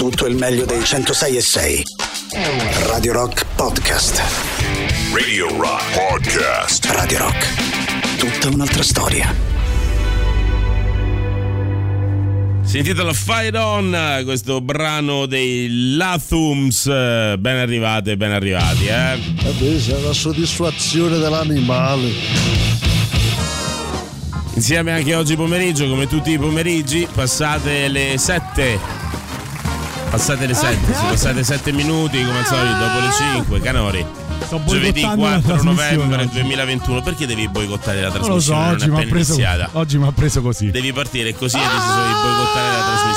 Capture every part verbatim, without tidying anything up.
tutto il meglio dei centosei e sei. Radio Rock Podcast. Radio Rock Podcast. Radio Rock. Tutta un'altra storia. Si intitola Fight On, questo brano dei Lathums. Ben arrivate, ben arrivati, eh? Vabbè, c'è la soddisfazione dell'animale. Insieme anche oggi pomeriggio, come tutti i pomeriggi, passate le sette. Passate le sette, si passate sette minuti come al solito, dopo le cinque, Canori. Giovedì quattro novembre duemilaventuno. Perché devi boicottare la trasmissione? Non lo so, oggi non è mi ha appena preso, iniziata. oggi mi ha preso così. Devi partire così e hai deciso di boicottare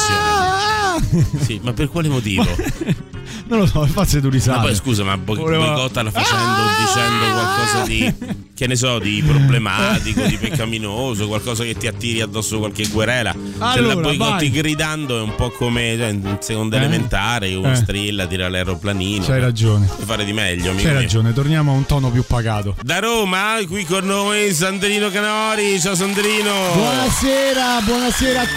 la trasmissione. Sì, ma per quale motivo? Non lo so, faccio tu risate. Ma poi scusa, ma bo- Volevo... boicottala facendo, dicendo qualcosa di, che ne so, di problematico, di peccaminoso, qualcosa che ti attiri addosso qualche querela. Allora, se la boicotti vai. gridando è un po' come, cioè, in seconda eh? elementare, uno eh. strilla, tira l'aeroplanino. C'hai ragione. Puoi fare di meglio, amico. C'hai mio. ragione, torniamo a un tono più pacato. Da Roma, qui con noi Sandrino Canori. Ciao Sandrino. Buonasera, buonasera a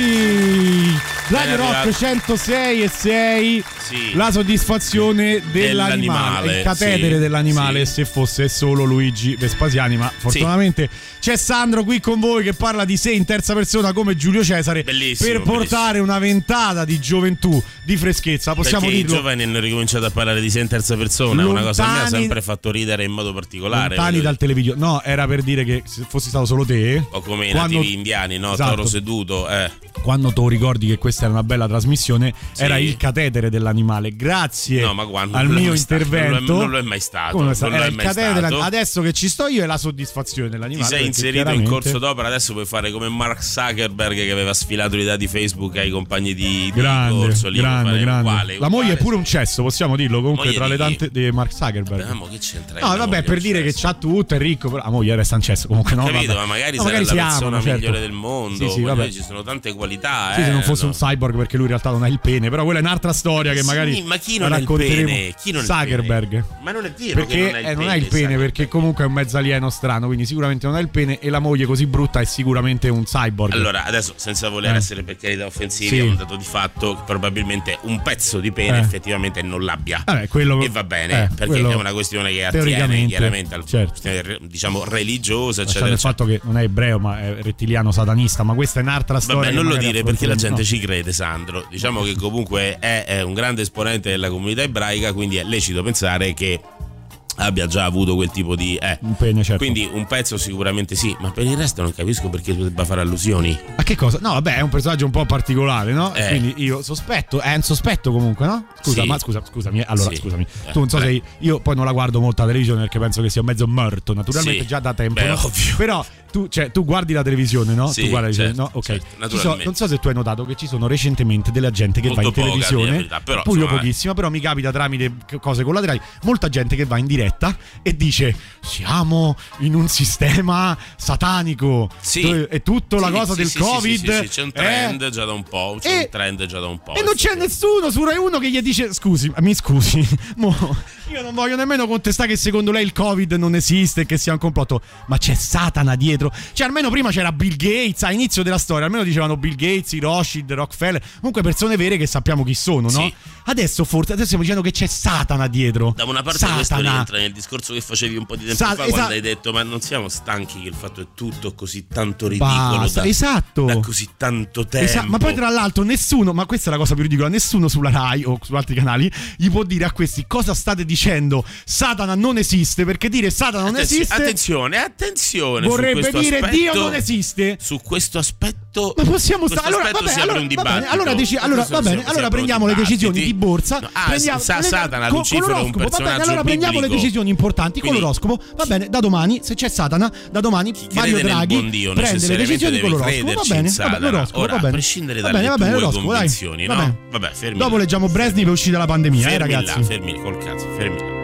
tutti. Radio Rock centosei e sei. Sì. La soddisfazione dell'animale, dell'animale, il catetere sì, dell'animale, sì. Se fosse solo Luigi Vespasiani, ma fortunatamente sì. C'è Sandro qui con voi che parla di sé in terza persona come Giulio Cesare. Bellissimo, per portare bellissimo. una ventata di gioventù, di freschezza, possiamo Perché dirlo. i giovani hanno ricominciato a parlare di sé in terza persona, Lontani, una cosa che mi ha sempre fatto ridere in modo particolare. Lontani dal televideo. No, era per dire che se fossi stato solo te, o come i quando... nativi indiani, no? Esatto. Toro seduto, eh. Quando tu ricordi che questa era una bella trasmissione, sì. Era il catetere dell'animale. Grazie no, ma quando, al mio intervento. Stato, non, lo è, non lo è mai stato. Non non era lo è il mai catetere stato. della... Adesso che ci sto io è la soddisfazione dell'animale. Ti sei inserito chiaramente... in corso d'opera, adesso puoi fare come Mark Zuckerberg che aveva sfilato l'idea di Facebook ai compagni di, di grande, corso. Lì grande, grande. Uguale, la moglie uguale, è pure sì. un cesso, possiamo dirlo comunque Moglie tra di le chi? tante di Mark Zuckerberg. Vabbè, ma che c'entra? No, vabbè, per dire che c'ha tutto, è ricco, però la moglie resta un cesso comunque, no? Capito, vabbè. ma magari no, sarà magari la persona amano, certo. migliore del mondo. Sì, sì, vabbè. Ci sono tante qualità. Sì, eh, se non fosse no. un cyborg, perché lui in realtà non ha il pene, però quella è un'altra storia che Sì, magari ma chi non la ha il racconteremo. pene? Chi non ha il Zuckerberg. pene? Ma non è vero perché che non ha il eh, non pene, ha il pene, Zuckerberg. perché comunque è un mezzo alieno strano, quindi sicuramente non ha il pene e la moglie così brutta è sicuramente un cyborg. Allora, adesso senza voler Eh. essere per carità offensivi, Sì. è un dato di fatto che probabilmente un pezzo di pene Eh. effettivamente non l'abbia. Vabbè, quello... E va bene, eh, perché quello... è una questione che attiene teoricamente, chiaramente alla certo. questione, diciamo, religiosa, Lasciando eccetera, il eccetera. fatto che non è ebreo ma è rettiliano satanista, ma questa è un'altra storia. Vabbè, che non lo magari dire perché la gente no. ci crede, Sandro. Diciamo che comunque è, è un grande esponente della comunità ebraica, quindi è lecito pensare che abbia già avuto quel tipo di eh. un pene, certo. Quindi un pezzo sicuramente sì, ma per il resto non capisco perché tu debba fare allusioni. A che cosa? No, vabbè, è un personaggio un po' particolare, no? Eh. Quindi io sospetto, è un sospetto comunque, no? Scusa, Sì. ma scusa, scusami, eh, allora Sì. scusami. Eh, Tu non so beh. se io poi non la guardo molto la televisione perché penso che sia un mezzo morto, naturalmente Sì. già da tempo. Beh, no? ovvio. Però tu, cioè, tu guardi la televisione, no? Sì, tu guardi la televisione, certo, no? Ok. certo, Ci naturalmente. so- non so se tu hai notato che ci sono recentemente della gente che Molto va in poca, televisione, a dire la verità, però, pure io insomma, pochissima, però mi capita tramite c- cose collaterali, molta gente che va in diretta e dice siamo in un sistema satanico. Sì. Dove è tutto la Sì, cosa sì, del sì, Covid. sì, sì, sì, c'è un trend eh? già da un po', c'è E- un trend già da un po'. E non c'è nessuno su Rai uno che gli dice scusi, mi scusi, mo, io non voglio nemmeno contestare che secondo lei il Covid non esiste e che sia un complotto, ma c'è Satana dietro. Cioè almeno prima c'era Bill Gates, a inizio della storia, almeno dicevano Bill Gates, i Rothschild, Rockefeller, comunque persone vere che sappiamo chi sono, no? Sì. Adesso forse, adesso stiamo dicendo che c'è Satana dietro. Da una parte Satana. questo rientra nel discorso che facevi un po' di tempo Sa- fa esatto. quando hai detto ma non siamo stanchi che il fatto è tutto così tanto ridicolo Basta, da, esatto. da così tanto tempo. Esa- ma poi tra l'altro nessuno, ma questa è la cosa più ridicola, nessuno sulla Rai o su altri canali gli può dire a questi cosa state dicendo, Satana non esiste, perché dire Satana non Attenzi- esiste attenzione, attenzione vorrebbe su questo dire aspetto, Dio non esiste. Su questo aspetto Ma possiamo questo stare allora, aspetto vabbè, si apre allora, un va bene, dibattito. allora, deci- allora, Questo va si- bene, si allora aprono prendiamo le dibattiti. decisioni di borsa, No, ah, prendiamo, sa- le- Satana, con, Lucifero con è un l'oroscopo, va bene, personaggio allora prendiamo le biblico. decisioni importanti con Quindi- l'oroscopo, va bene, da domani se c'è Satana, da domani Chi Mario crede nel Draghi buon Dio prende le necessariamente decisioni con deve l'oroscopo, va crederci bene, in vabbè, Satana. l'oroscopo, Ora, va a bene. prescindere Va dalle bene, va bene, tue l'oroscopo, dai. convinzioni, Va no? bene. Vabbè, fermi Dopo là. leggiamo Brezhnev è uscita la pandemia, eh Fermi ragazzi. là, fermi col cazzo, fermi là.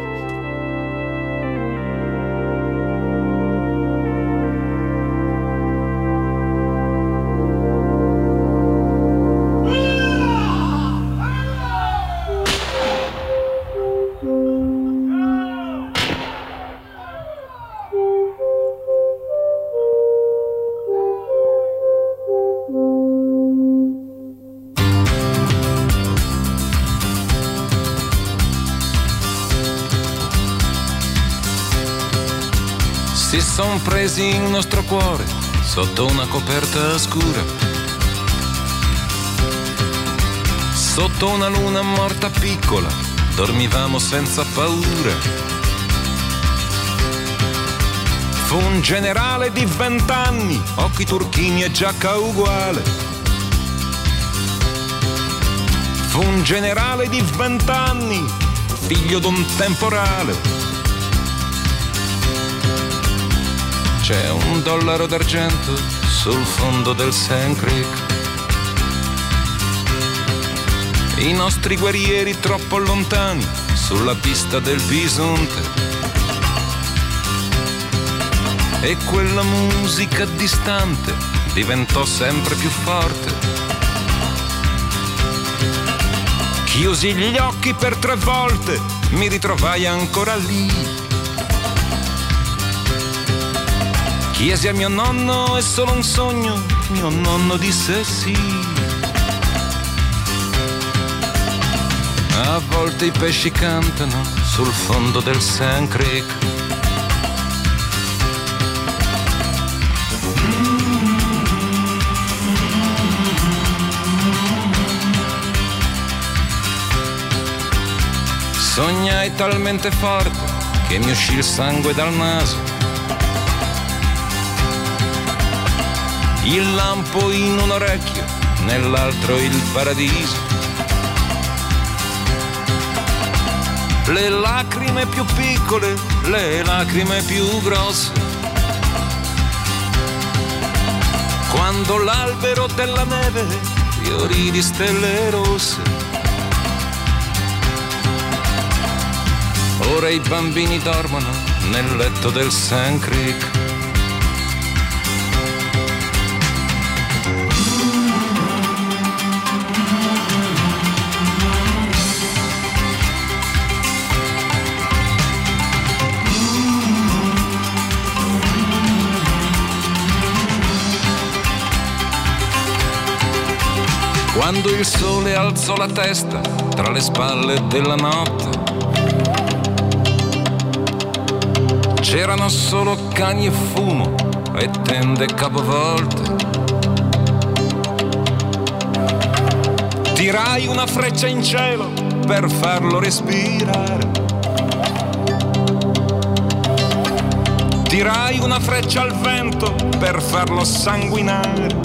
Si son presi il nostro cuore sotto una coperta scura, sotto una luna morta piccola, dormivamo senza paura. Fu un generale di vent'anni, occhi turchini e giacca uguale. Fu un generale di vent'anni, figlio d'un temporale. C'è un dollaro d'argento sul fondo del Sand Creek. I nostri guerrieri troppo lontani sulla pista del bisonte. E quella musica distante diventò sempre più forte. Chiusi gli occhi per tre volte, mi ritrovai ancora lì. Chiesi a mio nonno, è solo un sogno, mio nonno disse sì. A volte i pesci cantano sul fondo del Sand Creek. Sognai talmente forte che mi uscì il sangue dal naso. Il lampo in un orecchio, nell'altro il paradiso. Le lacrime più piccole, le lacrime più grosse. Quando l'albero della neve fiorì di stelle rosse. Ora i bambini dormono nel letto del Sand Creek. Quando il sole alzò la testa tra le spalle della notte, c'erano solo cani e fumo e tende capovolte. Tirai una freccia in cielo per farlo respirare. Tirai una freccia al vento per farlo sanguinare.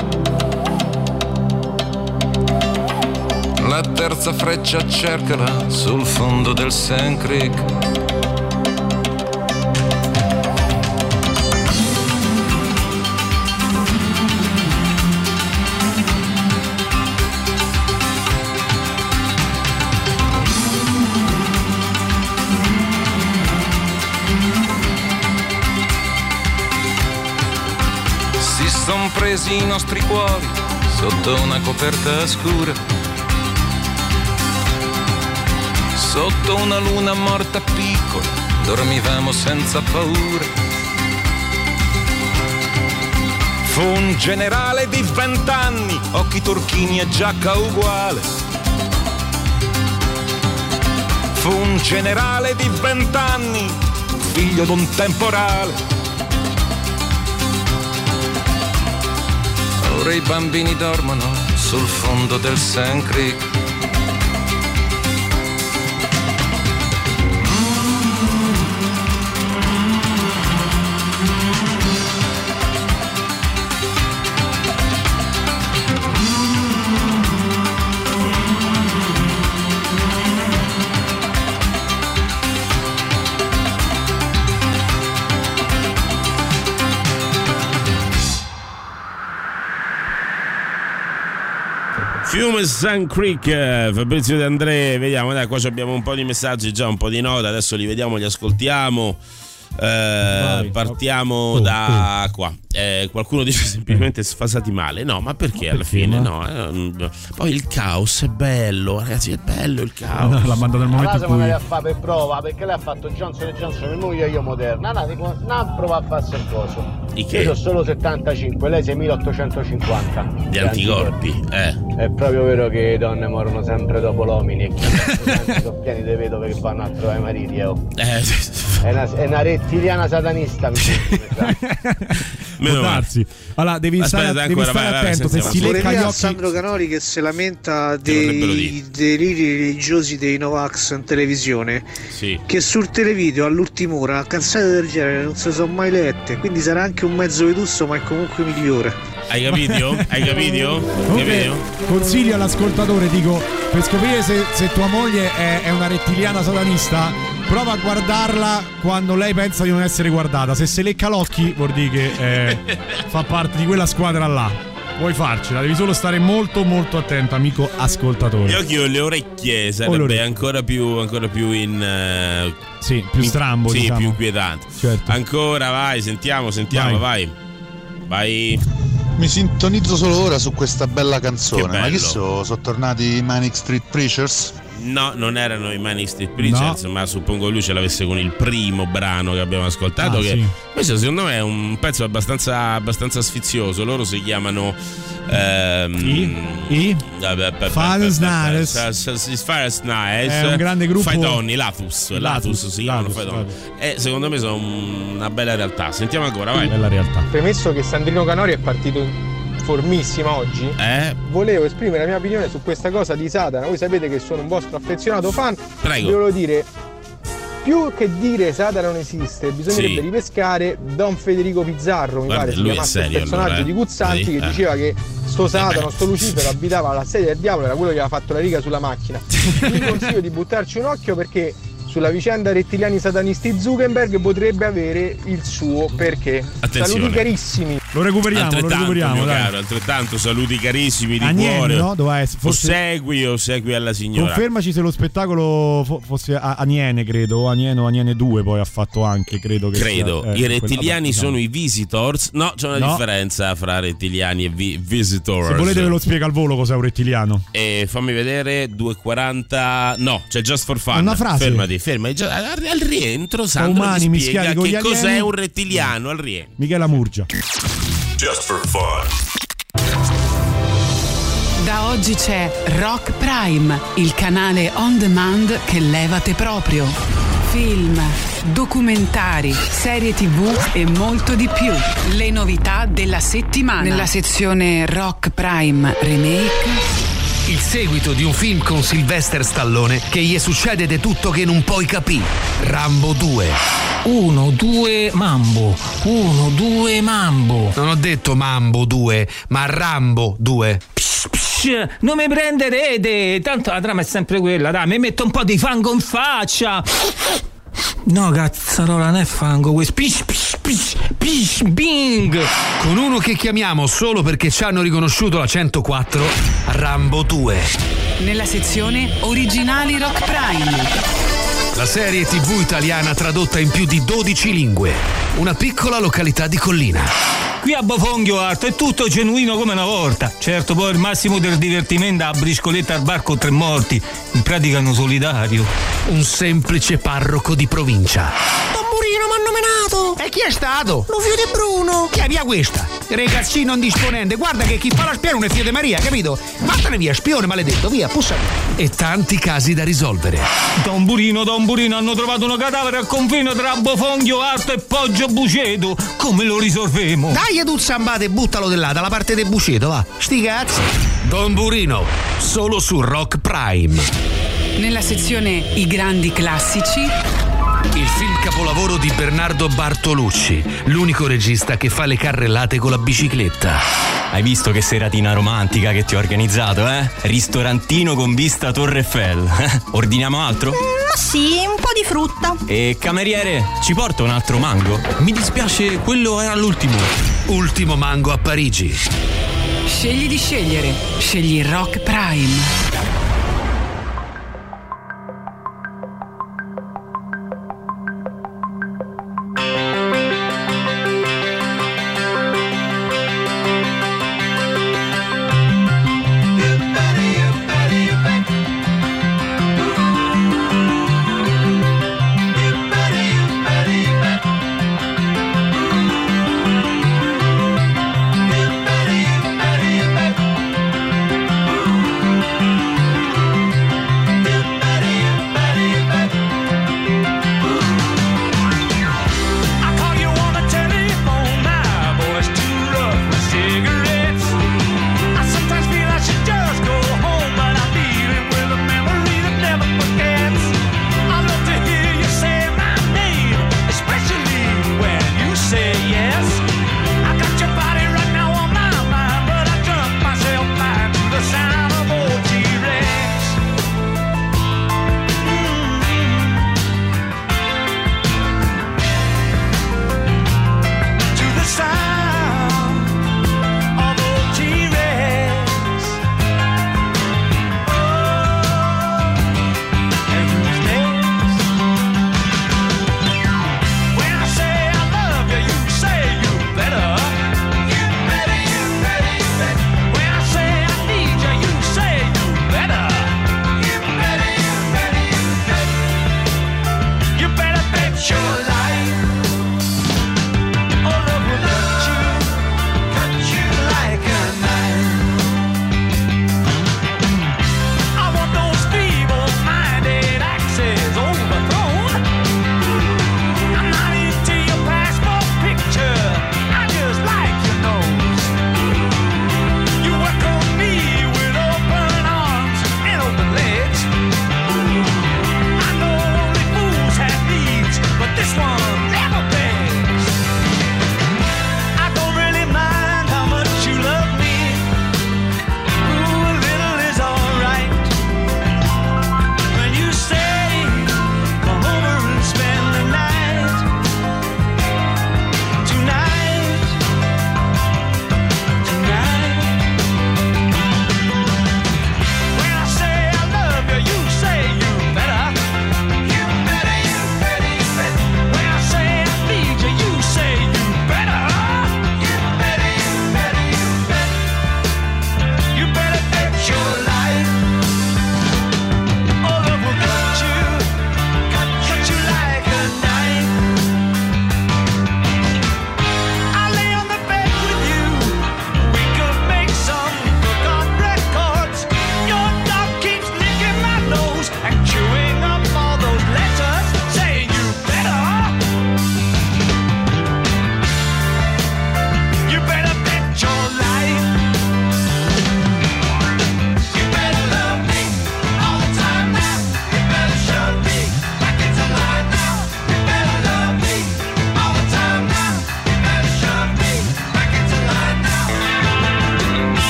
La terza freccia cercala sul fondo del Sand Creek. Si son presi i nostri cuori sotto una coperta scura, sotto una luna morta piccola, dormivamo senza paura. Fu un generale di vent'anni, occhi turchini e giacca uguale. Fu un generale di vent'anni, figlio d'un temporale. Ora i bambini dormono sul fondo del Sand Creek. Fiume Sand Creek, Fabrizio De André. Vediamo, dai, qua abbiamo un po' di messaggi, già un po' di note, adesso li vediamo, li ascoltiamo. Eh, partiamo oh, da oh. qua. Eh, qualcuno dice semplicemente sfasati male. No, ma perché, ma perché alla fine? No, eh, poi il caos è bello, ragazzi, è bello il caos. No, l'ha mandato nel momento in cui lei a fare per prova, perché lei ha fatto Johnson e Johnson e noi io Moderna. No, tipo, no, prova a farsi il coso. I che? Io sono solo settantacinque, lei seimilaottocentocinquanta. Di anticorpi, eh. È proprio vero che le donne morono sempre dopo l'uomini e che sono pieni di vedove che vanno a trovare i mariti. Oh. Eh. È, una, è una rettiliana satanista, mi Può darsi. Allora devi Aspetta, stare, devi stare vai, attento vai, se si lecca gli occhi. Sandro Canori che si lamenta dei deliri religiosi dei Novax in televisione, sì. Che sul televideo all'ultima ora canzoni del genere non si sono mai lette, quindi sarà anche un mezzo vetusto ma è comunque migliore. Hai capito? Hai capito? Okay. Consiglio all'ascoltatore, dico, per scoprire se, se tua moglie è, è una rettiliana satanista, prova a guardarla quando lei pensa di non essere guardata. Se se lecca l'occhi vuol dire che eh, fa parte di quella squadra là. Vuoi farcela, devi solo stare molto molto attento, amico ascoltatore. Gli occhi o le orecchie sarebbe ancora più ancora più in uh, sì, più in, strambo, sì, diciamo. Più inquietante. Certo. Ancora vai, sentiamo, sentiamo, vai. Vai. vai. Mi sintonizzo solo ora su questa bella canzone. Ma chi so? Sono tornati i Manic Street Preachers? No, non erano i Manic Street Preachers, no. Ma suppongo lui ce l'avesse con il primo brano che abbiamo ascoltato. Ah, che sì. Questo secondo me è un pezzo abbastanza, abbastanza sfizioso. Loro si chiamano ehm, I? I? Father's Nice. È un grande gruppo. Faitoni, Latus. Latus, Latus si chiamano Faitoni. E secondo me sono una bella realtà. Sentiamo ancora, vai. Bella realtà. Premesso che Sandrino Canori è partito formissima oggi, eh? volevo esprimere la mia opinione su questa cosa di Satana. Voi sapete che sono un vostro affezionato fan. Prego. Volevo dire, più che dire Satana non esiste, bisognerebbe sì. ripescare Don Federico Pizzarro, mi Guarda, pare si chiamasse il personaggio allora, eh? di Guzzanti, sì, che eh. diceva che sto Satano, sto Lucifero abitava alla sedia del diavolo, era quello che aveva fatto la riga sulla macchina. Vi consiglio di buttarci un occhio, perché sulla vicenda rettiliani satanisti Zuckerberg potrebbe avere il suo perché. Attenzione. Saluti carissimi. Lo recuperiamo, altrettanto, lo recuperiamo, mio dai. caro, altrettanto saluti carissimi di Aniene, cuore. No? Dov'è? Forse... O segui o segui alla signora. Confermaci se lo spettacolo fo- fosse a- Aniene, credo, o Aniene o Aniene due poi ha fatto anche, credo che Credo. sia, eh, I rettiliani quella... sono i visitors. No, c'è una no. differenza fra rettiliani e vi- visitors. Se volete ve lo spiega al volo cos'è un rettiliano. E fammi vedere due e quaranta. No, c'è Just for Fun. Una frase. Fermati, fermati. Al rientro Sandro umani mi spiega mischiati con che gli cos'è alieni. un rettiliano al rientro. Michela Murgia. Just for fun. Da oggi c'è Rock Prime, il canale on demand che levate proprio. Film, documentari, serie tivù e molto di più. Le novità della settimana. Nella sezione Rock Prime Remake, il seguito di un film con Sylvester Stallone che gli succede di tutto che non puoi capire. Rambo due. Uno, due, Mambo. Uno, due, Mambo. Non ho detto Mambo due, ma Rambo due. Psh, psh, non mi prenderete. Tanto la trama è sempre quella, dai, mi metto un po' di fango in faccia. No, cazzarola, non è fango questo. Pish, pish, pish, pish, bing. Con uno che chiamiamo solo perché ci hanno riconosciuto la centoquattro, Rambo due. Nella sezione Originali Rock Prime. La serie tivù italiana tradotta in più di dodici lingue. Una piccola località di collina. Qui a Bofonghio Art è tutto genuino come una volta. Certo, poi il massimo del divertimento a briscoletta al bar con tre morti. In pratica hanno solidario. Un semplice parroco di provincia. Tamburino m'hanno menato. E chi è stato? Lo figlio di Bruno. Chi è via questa? Ragazzino indisponente, guarda che chi fa la spione è figlio di Maria, capito? Vattene via, spione maledetto, via, pussa. E tanti casi da risolvere. Tamburino, Tamburino, hanno trovato un cadavere al confine tra Bofonghio Art e Poggio Buceto. Come lo risolvemo? Dai, tu zambate e buttalo di là, dalla parte del Buceto, va. Sti cazzi. Tamburino, solo su Rock Prime. Nella sezione I grandi classici, il film capolavoro di Bernardo Bartolucci, l'unico regista che fa le carrellate con la bicicletta. Hai visto che seratina romantica che ti ho organizzato, eh? Ristorantino con vista Torre Eiffel. Ordiniamo altro? Mm, ma sì, un po' di frutta. E cameriere, ci porta un altro mango? Mi dispiace, quello era l'ultimo. Ultimo mango a Parigi. Scegli di scegliere. Scegli Rock Prime.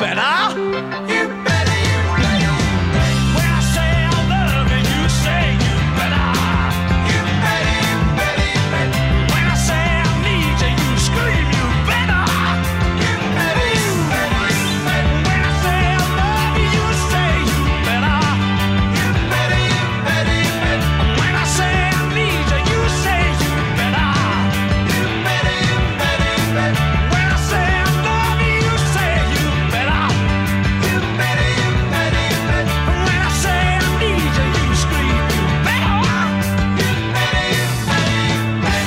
better. You better, you better. When I say I love you, you say you better. You better, you better, you better. When I say I need you, you scream you better. You better, you better, you better. When I say I love you, you say you better. You better, you better, you better. When I say I need you, you say you better. You better, you better, you better. When I say I love you, you say you better. You better, you better, you better. When I say I need you, you scream you better. You better, you better, you better.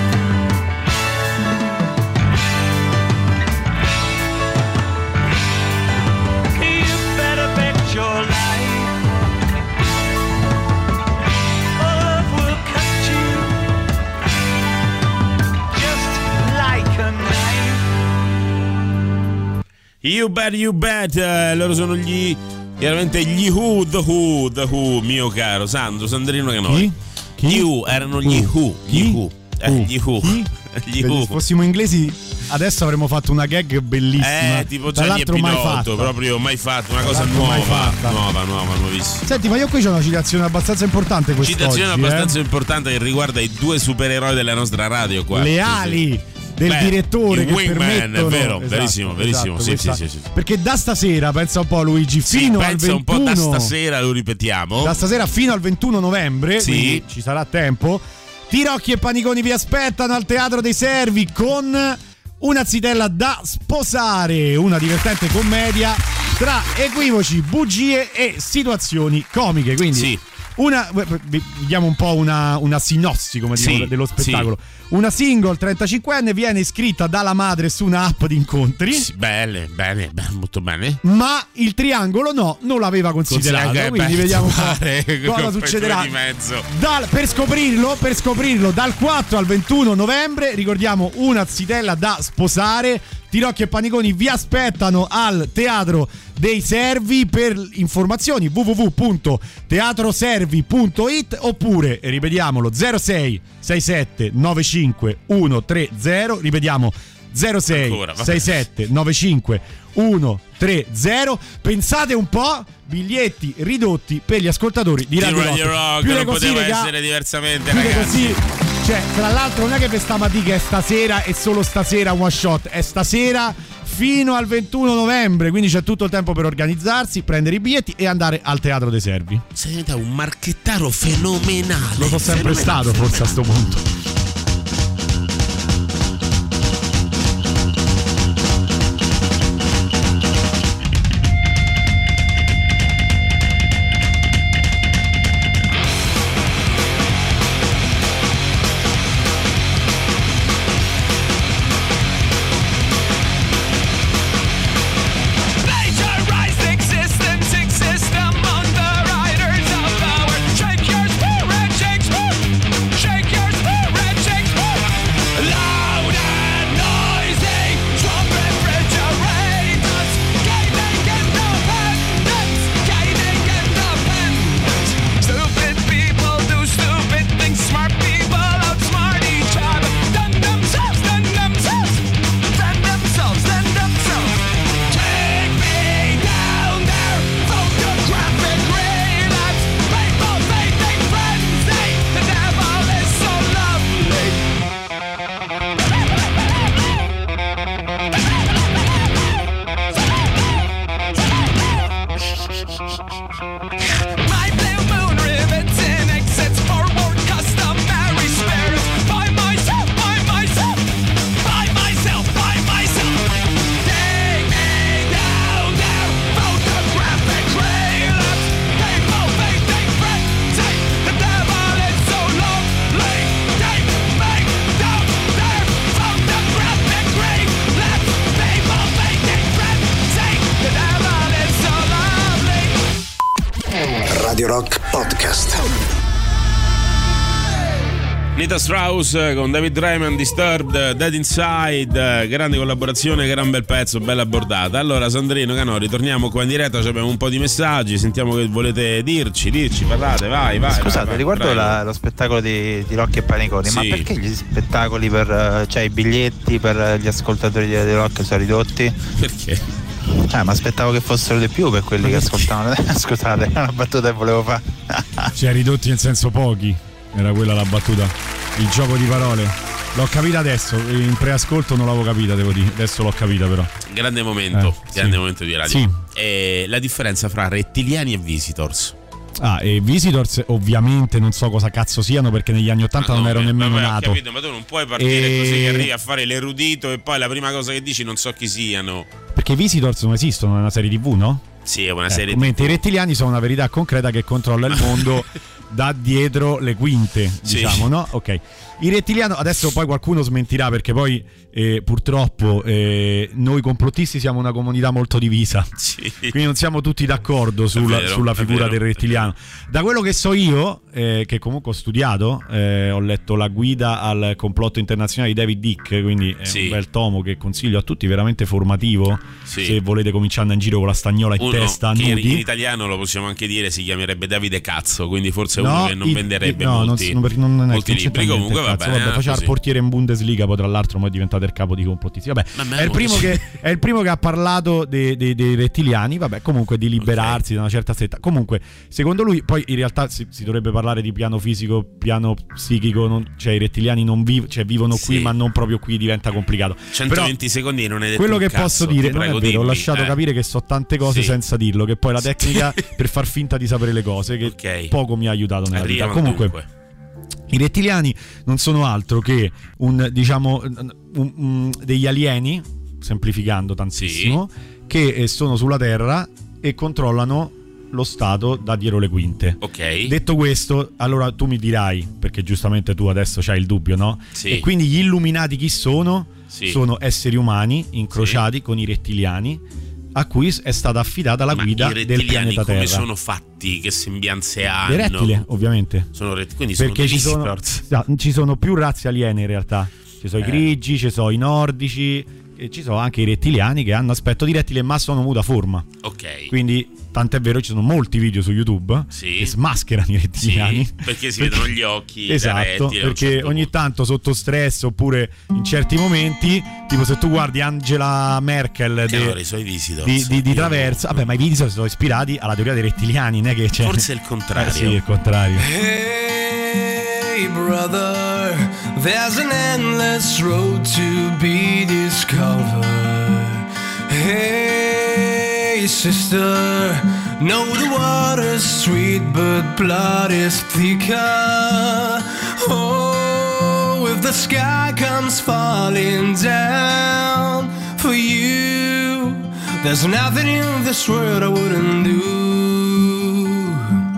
You better bet your life love will cut you just like a knife. You bet, you bet, eh, loro sono gli chiaramente gli Who, the Who, the Who, mio caro Sandro, Sandrino Canoi. Chi? Gli Who erano gli Who, gli Who, eh, gli Who, gli Se Who. fossimo inglesi adesso avremmo fatto una gag bellissima. Eh, tipo Tra Gianni e l'altro mai Pinotto, fatta. proprio mai fatto, una Tra cosa l'altro nuova, mai fatta. nuova, nuova, nuovissima. Senti, ma io qui c'ho una citazione abbastanza importante quest'oggi. Citazione abbastanza eh? importante che riguarda i due supereroi della nostra radio qua. Le Sì, ali sì. del Beh, direttore il che wingman, permettono, è vero, esatto, verissimo, verissimo, esatto, sì, questa- sì, sì, sì. Perché da stasera, pensa un po' Luigi, Sì, fino al pensa ventuno un po' da stasera, lo ripetiamo. Da stasera fino al ventuno novembre, Sì. quindi ci sarà tempo. Tirocchi e Paniconi vi aspettano al Teatro dei Servi con una zitella da sposare, una divertente commedia tra equivoci, bugie e situazioni comiche. Quindi Sì. una, vi diamo un po' una, una sinossi, come Sì, dicono, dello spettacolo. sì. Una single trentacinquenne viene iscritta dalla madre su un'app di incontri. Sì, bene, bene, bene, molto bene. Ma il triangolo no, non l'aveva considerato. Considera- Quindi beh, vediamo un po' fare cosa quel succederà. due di mezzo. Dal- per scoprirlo, per scoprirlo dal quattro al ventuno novembre, ricordiamo una zitella da sposare. Tirocchi e Paniconi vi aspettano al Teatro dei Servi. Per informazioni w w w punto teatroservi punto it oppure, ripetiamolo, zero sei sei sette nove cinque uno tre zero, ripetiamo zero sei Ancora, vabbè. sei sette nove cinque uno tre zero. Pensate un po', biglietti ridotti per gli ascoltatori di Di Radio Radio Rock. Rock, Più non di così, poteva raga, essere diversamente, più di ragazzi. così. Cioè, tra l'altro non è che per stamattina che è stasera e solo stasera one shot, è stasera fino al ventuno novembre, quindi c'è tutto il tempo per organizzarsi, prendere i biglietti e andare al Teatro dei Servi. Sei diventato un marchettaro fenomenale. Lo so sempre stato, forse, a sto punto. Plagiarized existence exists among the writers of the word. Shake your spirit, Shakespeare. Shake your spirit, Shakespeare. Loud and noisy, strong refrigerators. Gaining independence, gaining independence. Stupid people do stupid things. Smart people outsmart each other. Done themselves, done themselves. Done themselves, done themselves. Take me down there, photographic relapse. People fainting frenzy. The devil is so lovely. My blue moon rivets in exits forward customary spirits. By myself, by myself, by myself, by myself. Take me down there, photographic relapse. People fainting frenzy. The devil is so lonely. Take me down there, photographic relapse. People fainting frenzy. The devil is so lovely. Radio Rock Podcast. Nita Strauss con David Draiman, Disturbed, Dead Inside, grande collaborazione, gran bel pezzo, bella bordata. Allora Sandrino Canori, torniamo qua in diretta, abbiamo un po' di messaggi, sentiamo che volete dirci, dirci, parlate, vai, vai. Scusate, vai, vai, riguardo prego. la- lo spettacolo di, di Rock e Paniconi, ma Sì. perché gli spettacoli per, eh, cioè i biglietti per gli ascoltatori di Radio Rock sono ridotti? Perché? Eh, ma aspettavo che fossero di più per quelli che ascoltavano. Scusate, è una battuta che volevo fare. Cioè, ridotti nel senso pochi. Era quella la battuta. Il gioco di parole. L'ho capita adesso, in preascolto non l'avevo capita, devo dire. Adesso l'ho capita però. Grande momento, Eh, grande sì. momento di radio. Sì. E la differenza fra rettiliani e visitors. Ah, e Visitors ovviamente non so cosa cazzo siano perché negli anni ottanta non ero nemmeno Vabbè, ho nato. capito, ma tu non puoi partire E- così che arrivi a fare l'erudito e poi la prima cosa che dici non so chi siano. Perché i Visitors non esistono, è una serie tivù, no? Sì, è una Ecco, serie mentre i rettiliani sono una verità concreta che controlla il mondo da dietro le quinte, Sì. diciamo, no? Ok. Il rettiliano, adesso poi qualcuno smentirà perché poi eh, purtroppo eh, noi complottisti siamo una comunità molto divisa. Sì. Quindi non siamo tutti d'accordo sulla, vero, sulla è figura vero, del rettiliano. Da quello che so io, eh, che comunque ho studiato, eh, ho letto La guida al complotto internazionale di David Dick, quindi è Sì. un bel tomo che consiglio a tutti, veramente formativo. Sì. Se volete cominciare a andare in giro con la stagnola in Uno testa, che in, nudi. in italiano lo possiamo anche dire, si chiamerebbe Davide Cazzo, quindi forse è No, uno che non i- venderebbe no, molti, non, non, non è molti non c'entra libri. niente, Comunque va cazzo. bene, Vabbè, faceva così. il portiere in Bundesliga, poi tra l'altro poi è diventato il capo di complottisti. Vabbè, Ma è il, primo che, è il primo che ha parlato dei, dei, dei rettiliani, vabbè, comunque di liberarsi da una certa stretta. Comunque, secondo lui, poi in realtà si, si dovrebbe parlare di piano fisico, piano psichico, non- cioè i rettiliani non viv- cioè, vivono qui, Sì. ma non proprio qui, diventa complicato. centoventi Però, secondi non è detto quello un che cazzo, posso ti dire non prego, è vero, ho dimmi, lasciato eh. capire che so tante cose Sì. senza dirlo, che poi la Sì. tecnica per far finta di sapere le cose che Ok. poco mi ha aiutato nella Arriviamo vita. Comunque dunque. i rettiliani non sono altro che un, diciamo, un- un- degli alieni, semplificando tantissimo, che eh, sono sulla Terra e controllano lo Stato da dietro le quinte. Ok. Detto questo, allora tu mi dirai, perché giustamente tu adesso c'hai il dubbio, no? Sì. E quindi gli Illuminati chi sono? Sì. Sono esseri umani incrociati con i rettiliani a cui è stata affidata la Ma guida i del rettiliani pianeta come Terra. sono fatti? Che sembianze hanno? Dei rettili, ovviamente. Sono rett- quindi sono Perché dei ci sono, visitors. no, ci sono più razze aliene in realtà. Ci sono Eh. i grigi, ci sono i nordici, e ci sono anche i rettiliani che hanno aspetto di rettile ma sono mutaforma. Ok. Quindi, tant'è vero, ci sono molti video su YouTube Sì. che smascherano i rettiliani. Sì, perché si vedono gli occhi da Esatto, rettile a un perché certo ogni tanto sotto stress oppure in certi momenti, tipo se tu guardi Angela Merkel Che de- allora, i suoi visitors. di, di, di Io- traversa, vabbè, ma i video sono ispirati alla teoria dei rettiliani, non è che c'è. Forse è il contrario. Eh sì, il contrario. Hey brother, there's an endless road to be discovered. Hey sister, know the water's sweet but blood is thicker. Oh, if the sky comes falling down for you, there's nothing in this world I wouldn't do.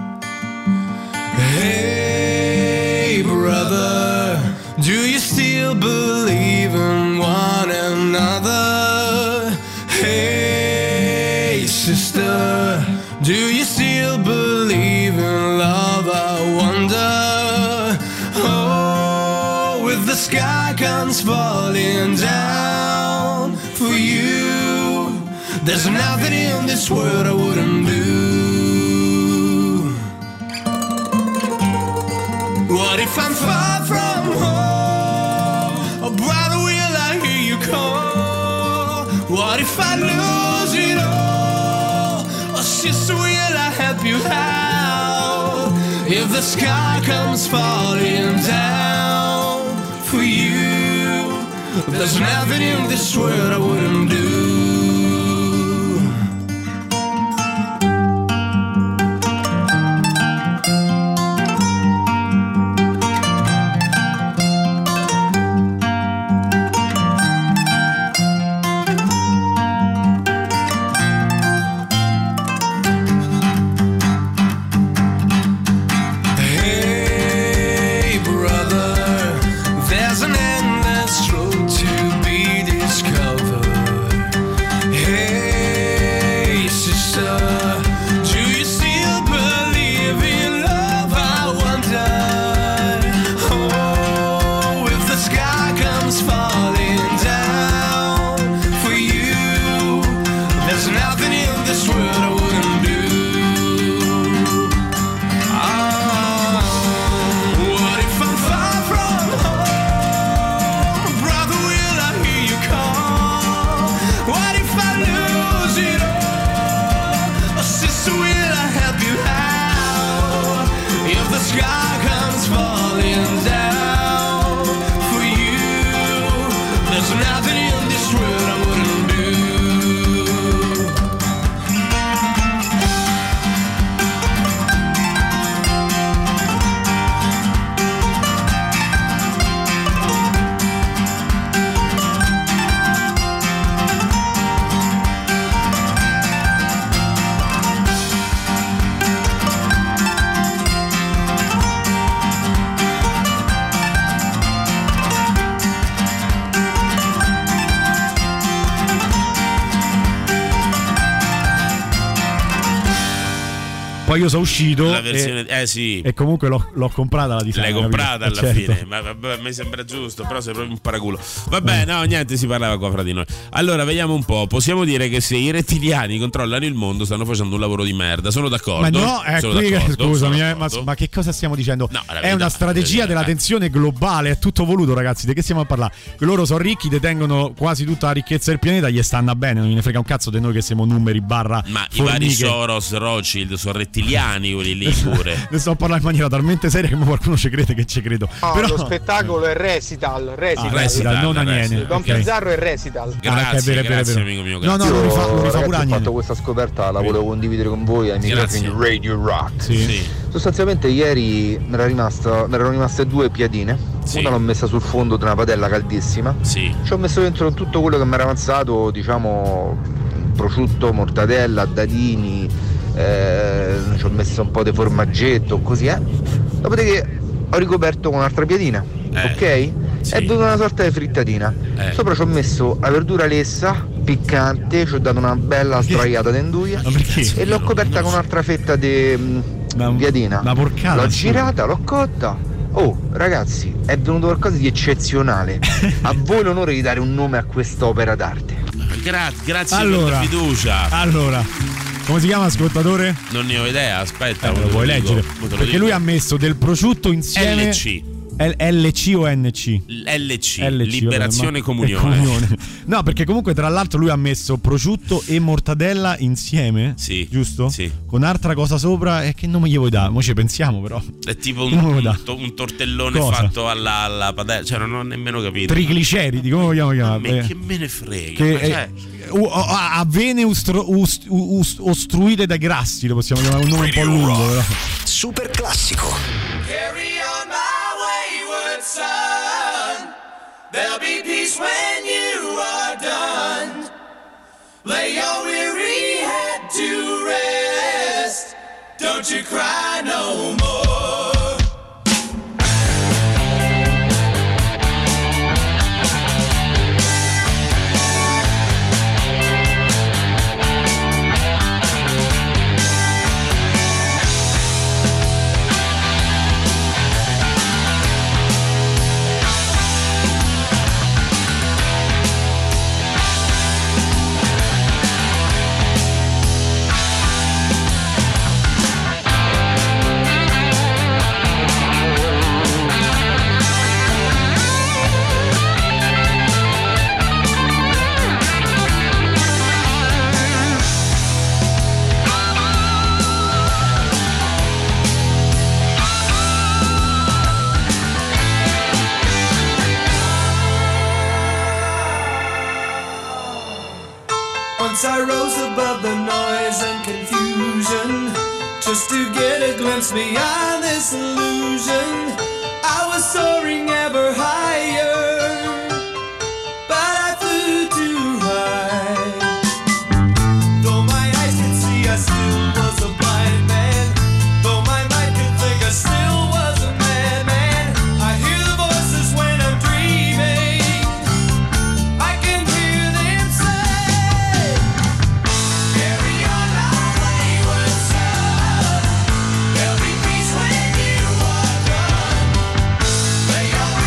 Hey brother, do you still believe in one another? Hey sister, do you still believe in love? I wonder. Oh, if the sky comes falling down for you, there's nothing in this world I wouldn't do. What if I'm far from home? Oh brother, will I hear you call? What if I lose it all? Oh sister, will I help you out? If the sky comes falling down for you, there's nothing in this world I wouldn't do. Hey brother, there's an endless road to be discovered. poi io sono uscito la versione, e, eh sì. e comunque l'ho, l'ho comprata la Disney. L'hai comprata alla certo. fine, ma vabbè, mi sembra giusto, però sei proprio un paraculo. Vabbè, no, niente, si parlava qua fra di noi. Allora, vediamo un po'. Possiamo dire che se i rettiliani controllano il mondo, stanno facendo un lavoro di merda. Sono d'accordo. Ma no, è sono qui che, d'accordo, scusami, sono eh, ma, ma che cosa stiamo dicendo? No, la è verità, una strategia la della verità. tensione globale, è tutto voluto, ragazzi. Di che stiamo a parlare? Che loro sono ricchi, detengono quasi tutta la ricchezza del pianeta, gli stanno bene, non gliene frega un cazzo di noi che siamo numeri barra Ma formiche. i vari Soros, Rothschild sono rettiliani quelli lì pure. Ne sto a parlare in maniera talmente seria che qualcuno ci crede che ci credo. No, Però lo spettacolo è Recital, Recital, Ah, Recital, non Aniene. Don Ok. Pizzarro è Recital. Grazie, Ah, è vero, è vero, grazie è vero. amico mio. No, Grazie. no, lo rifà, lo rifà Ragazzi, pure ho Aniene. fatto questa scoperta, la volevo condividere con voi ai microfoni Grazie. di Radio Rock. Sì. Sì. Sostanzialmente ieri mi era rimasta, mi erano rimaste due piadine, Sì. una l'ho messa sul fondo di una padella caldissima, Sì. ci ho messo dentro tutto quello che mi era avanzato, diciamo prosciutto, mortadella, dadini, eh, ci ho messo un po' di formaggetto, così è. Dopodiché ho ricoperto con un'altra piadina, Eh, ok? sì. È venuta una sorta di frittatina. Eh. Sopra ci ho messo la verdura lessa, piccante, ci ho dato una bella sdraiata d'enduia Ma perché? e l'ho coperta con un'altra fetta di Ma- piadina. una porcata, L'ho sì. girata, l'ho cotta. Oh, ragazzi, è venuto qualcosa di eccezionale. A voi l'onore di dare un nome a quest'opera d'arte. Gra- grazie Allora. per la fiducia. Allora, come si chiama ascoltatore? Non ne ho idea, aspetta. Eh, mo lo te puoi dico, leggere. mo te lo Perché dico. lui ha messo del prosciutto insieme L C. L- LC o N C? L C, L C, Liberazione vabbè, ma- Comunione. e comunione. No, perché comunque tra l'altro lui ha messo prosciutto e mortadella insieme, Sì, giusto? sì. Con altra cosa sopra, e che nome gli vuoi dare? Mo ci pensiamo però. È tipo un, Come lo un, dà? to- un tortellone Cosa? fatto alla, alla padella, cioè non ho nemmeno capito. Trigliceridi, come vogliamo Ma chiamarli? me, che me ne frega? Che ma è- cioè, u- o- a a vene ustro- ust- ust- ostruite dai grassi, lo possiamo chiamare un nome un po' lungo però. Super classico. Carry on my wayward son. There'll be peace when you are done. Lay your weary head to rest. Don't you cry no more. Once I rose above the noise and confusion, just to get a glimpse beyond this illusion. I was soaring ever higher, but I flew too high. Though my eyes could see, I still was a blind man. Though my mind could think, I still was a madman. I hear the voices when I'm dreaming. I can hear them say, carry on my wayward son. There'll be peace when you are done. Lay your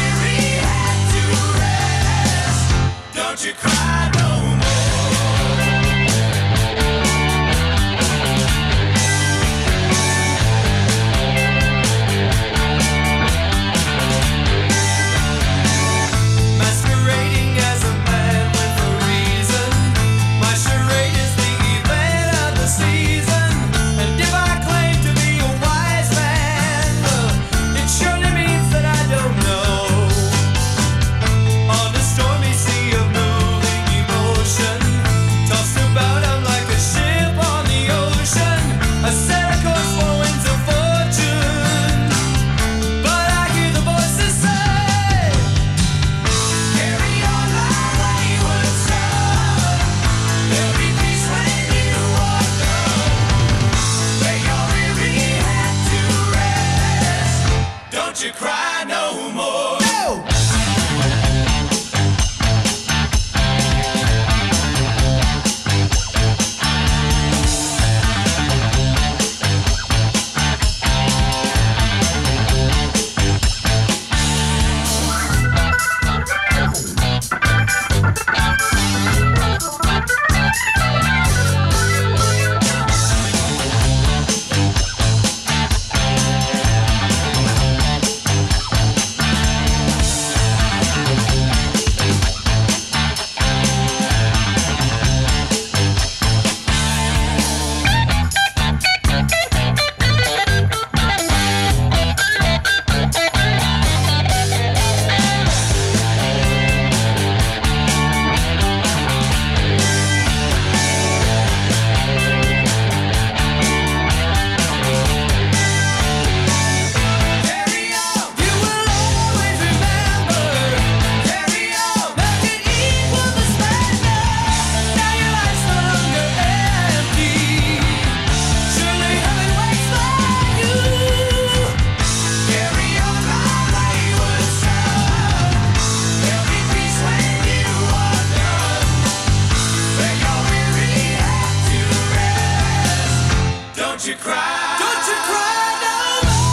Don't you cry, don't you cry no more.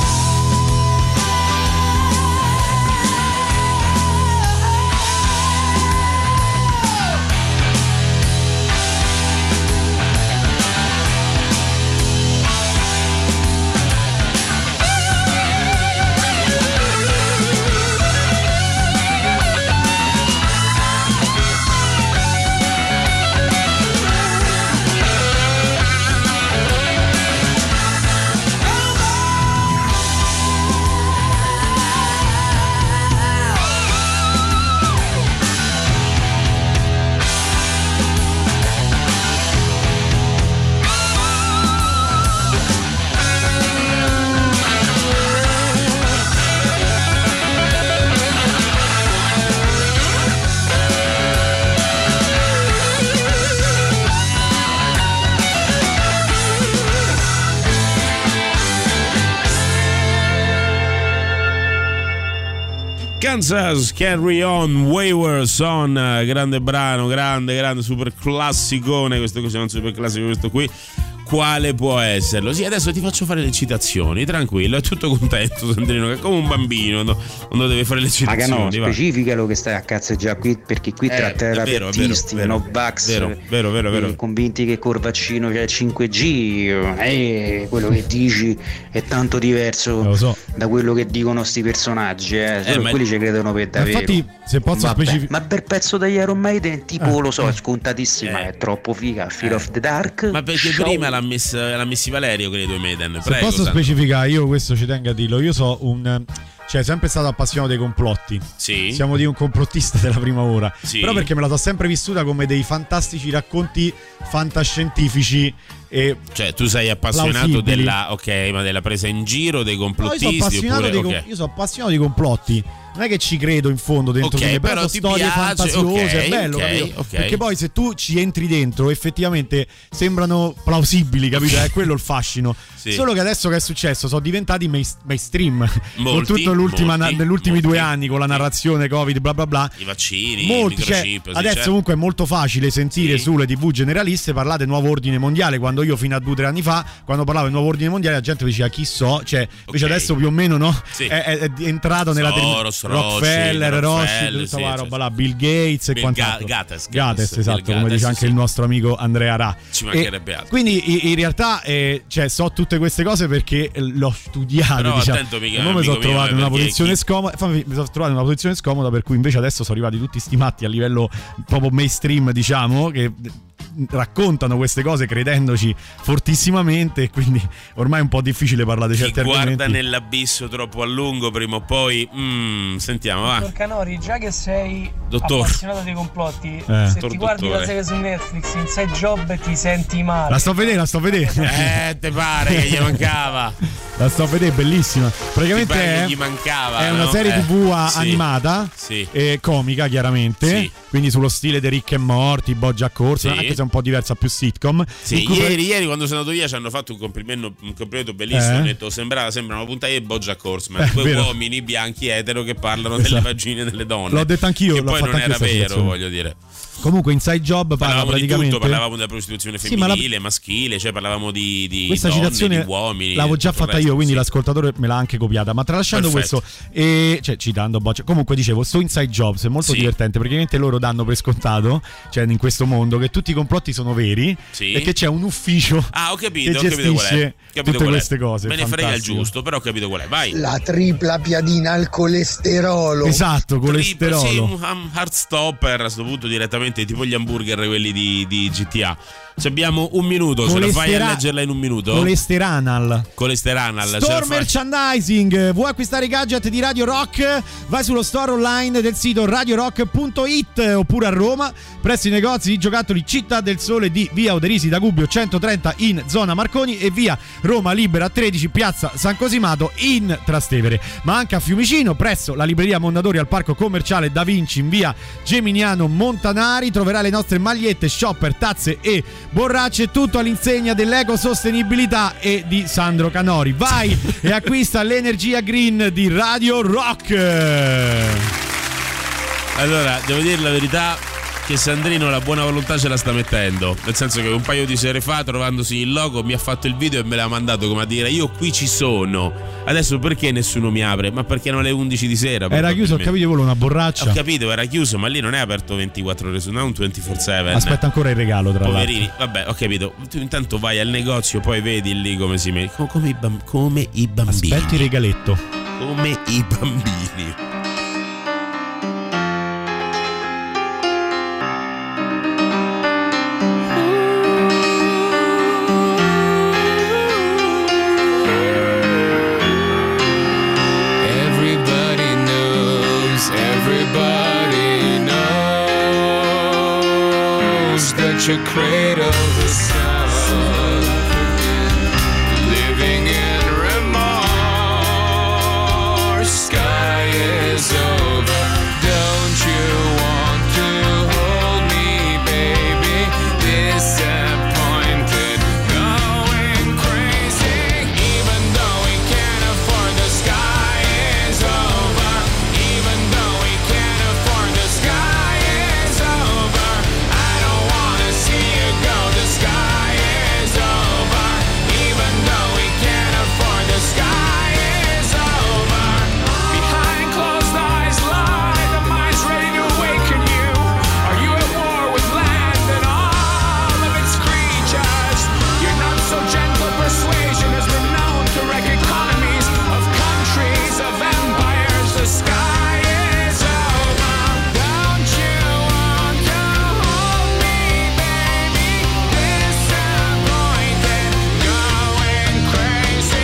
Kansas, Carry On, Wayward Son, grande brano, grande, grande, super classicone, questo così è un super classico questo qui. Quale può esserlo? Sì, adesso ti faccio fare le citazioni, tranquillo, è tutto contento Sandrino, che è come un bambino no? quando deve fare le citazioni. Ma che no, specificalo che stai a cazzeggiare qui, perché qui Eh, tratterà è vero, è pettisti, vero, no vax, vero, vero, vero, vero. eh, convinti che col vaccino c'è il cinque G, eh, quello che dici è tanto diverso Lo so. da quello che dicono sti personaggi, eh, solo ma- quelli ci credono per davvero. Infatti, se posso Vabbè, specifi- ma per pezzo degli Iron Maiden, tipo Eh, lo so, eh. è scontatissima, è troppo figa, Fear Eh. of the Dark. Ma perché Show. prima l'ha messa, l'ha messi Valerio, credo, i Maiden. Se Prego, posso Sandro. specificare, io questo ci tengo a dirlo, io so un... Cioè, sempre stato appassionato dei complotti. Sì. Siamo di un complottista della prima ora. Sì. Però perché me la so sempre vissuta come dei fantastici racconti fantascientifici e Cioè, tu sei appassionato plausibili. della, ok, ma della presa in giro dei No, io sono complottisti appassionato oppure dei com- ok. io sono appassionato di complotti. Non è che ci credo in fondo dentro Ok, di me, però, però sono ti storie piace, fantasiose, ok, è bello, ok, capito? ok. Perché poi se tu ci entri dentro, effettivamente sembrano plausibili, capito? È quello il fascino. Sì. Solo che adesso che è successo, sono diventati main- mainstream con Molti, tutto l'ultima molti, negli ultimi molti. due anni con la narrazione Covid, bla bla bla. I vaccini, Molti, i cioè, microchip. sì, adesso certo. comunque è molto facile sentire Sì. sulle tivù generaliste parlare del nuovo ordine mondiale, quando io fino a due o tre anni fa, quando parlavo del nuovo ordine mondiale, la gente diceva chi so, cioè invece Ok. adesso più o meno no, Sì. è, è- è entrato nella Soros, Rockefeller, Rothschild, Rothschild, tutta sì, quella certo. roba là, Bill Gates e Bill quant'altro. Ga- Gates, Gates, Gates, esatto, Bill come Gates, dice anche sì. il nostro amico Andrea Ra. Ci mancherebbe altro. Quindi i- in realtà eh, cioè, so tutte queste cose perché l'ho studiato, Però diciamo. attento, mica- E mo mi amico sono mio, trovato in una perché posizione chi- scomoda, fammi- mi sono trovato in una posizione scomoda per cui invece adesso sono arrivati tutti sti matti a livello proprio mainstream, diciamo, che raccontano queste cose credendoci fortissimamente, e quindi ormai è un po' difficile parlare di Chi certi guarda argomenti. nell'abisso troppo a lungo, prima o poi. mm, sentiamo, va. Dottor Canori, già che sei Dottor. appassionato dei complotti, Eh. se Dottor ti guardi dottore. la serie su Netflix Inside Job ti senti male. La sto a vedere, la sto a vedere. Eh, te pare che gli mancava. La sto a vedere, bellissima. Praticamente Ti pare che è, gli mancava, è una no? serie Eh, tivù a- sì. animata, Sì. e comica chiaramente, Sì. quindi sullo stile di Rick e Morty, BoJack Horseman, Sì. anche se è un po' diversa, più sitcom. Sì, in cui ieri, ieri quando sono andato via ci hanno fatto un complimento, un complimento bellissimo. Eh? Ho detto sembrava, sembra una puntata di BoJack Horseman, Eh, due vero. uomini bianchi etero che parlano Esatto. delle vagine delle donne. L'ho detto anch'io, Che l'ho poi fatta non anch'io era sta vero, citazione. voglio dire. Comunque Inside Job parla Parlavamo praticamente di tutto, parlavamo della prostituzione Sì, ma la- femminile, maschile, cioè parlavamo di, di questa donne, citazione di uomini. l'avevo già tutto il fatta resto, io, quindi sì. l'ascoltatore me l'ha anche copiata. Ma tralasciando Perfetto. questo, e, cioè citando Boccia, comunque dicevo, sto Inside Jobs è molto Sì. divertente. Praticamente loro danno per scontato, cioè in questo mondo, che tutti i complotti sono veri, Sì. e che c'è un ufficio Ah, ho capito, che ho capito qual è. gestisce Capito tutte qual è. queste cose. Me ne frega il fantastico. giusto, però ho capito qual è. Vai. La tripla piadina al colesterolo. Esatto, Sì, colesterolo. un um, Heartstopper a questo punto direttamente, tipo gli hamburger quelli di, di G T A. Ci abbiamo un minuto, ce la fai a Colestera- leggerla in un minuto? Colesteranal. Colesteranal. ce la Store fai? Merchandising. Vuoi acquistare i gadget di Radio Rock? Vai sullo store online del sito radio rock punto it, oppure a Roma presso i negozi di giocattoli Città del Sole di via Oderisi da Gubbio centotrenta in zona Marconi e via Roma Libera tredici piazza San Cosimato in Trastevere, ma anche a Fiumicino presso la libreria Mondadori al parco commerciale Da Vinci in via Geminiano Montanari. Troverai le nostre magliette, shopper, tazze e borracce, tutto all'insegna dell'ecosostenibilità e di Sandro Canori. Vai e acquista l'energia green di Radio Rock. Allora, devo dire la verità che Sandrino la buona volontà ce la sta mettendo, nel senso che un paio di sere fa, trovandosi il logo, mi ha fatto il video e me l'ha mandato come a dire: io qui ci sono. Adesso perché nessuno mi apre? Ma perché erano le undici di sera. Era chiuso, ho capito, quello una borraccia. Ho capito, era chiuso, ma lì non è aperto ventiquattro ore su, non un ventiquattro sette. Aspetta ancora il regalo, tra Poverini, l'altro. vabbè, ho capito. Tu intanto vai al negozio, poi vedi lì come si mette. Come, come, i, bamb- come i bambini. Aspetti il regaletto. Come i bambini. Everybody knows, everybody knows that you cradle the sun, living in remorse. Sky is over. Don't you want to hold me, baby? Disappointed, going crazy. Even though we can't afford, the sky is over. Even though we can't afford, the sky is over. I don't wanna see you go. The sky is over. Even though we can't afford, the sky is over. Behind closed eyes lie the minds ready to awaken you. Are you at war with land and all of its creatures? Your not so gentle persuasion has been known to wreck economies of countries, of empires. The sky is over. Don't you want to hold me, baby? Disappointed, going crazy.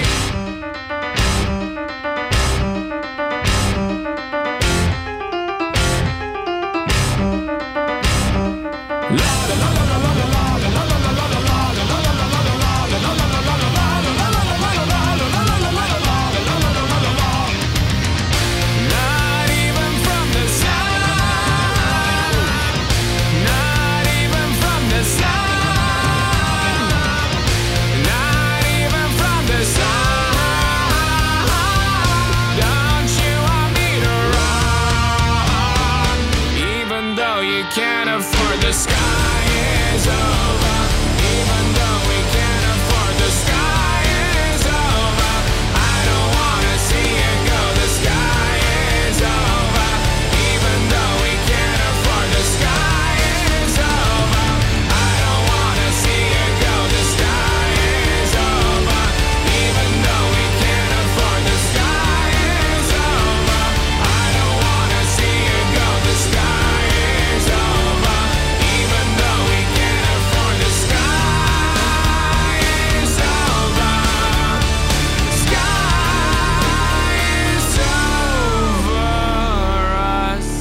Not even from the sun. Not even from the sun. Not even from the sun. Don't you want me to run? Even though you can't afford, the sky is over. Even though we can't afford, the sky is over. I don't wanna see it go. The sky is over. Even though we can't afford, the sky is over. I don't wanna see it go. The sky is over. Even though we can't afford, the sky is over. I don't wanna see it go. The sky is over. Even though we can't afford, the sky is over. Sky is over us.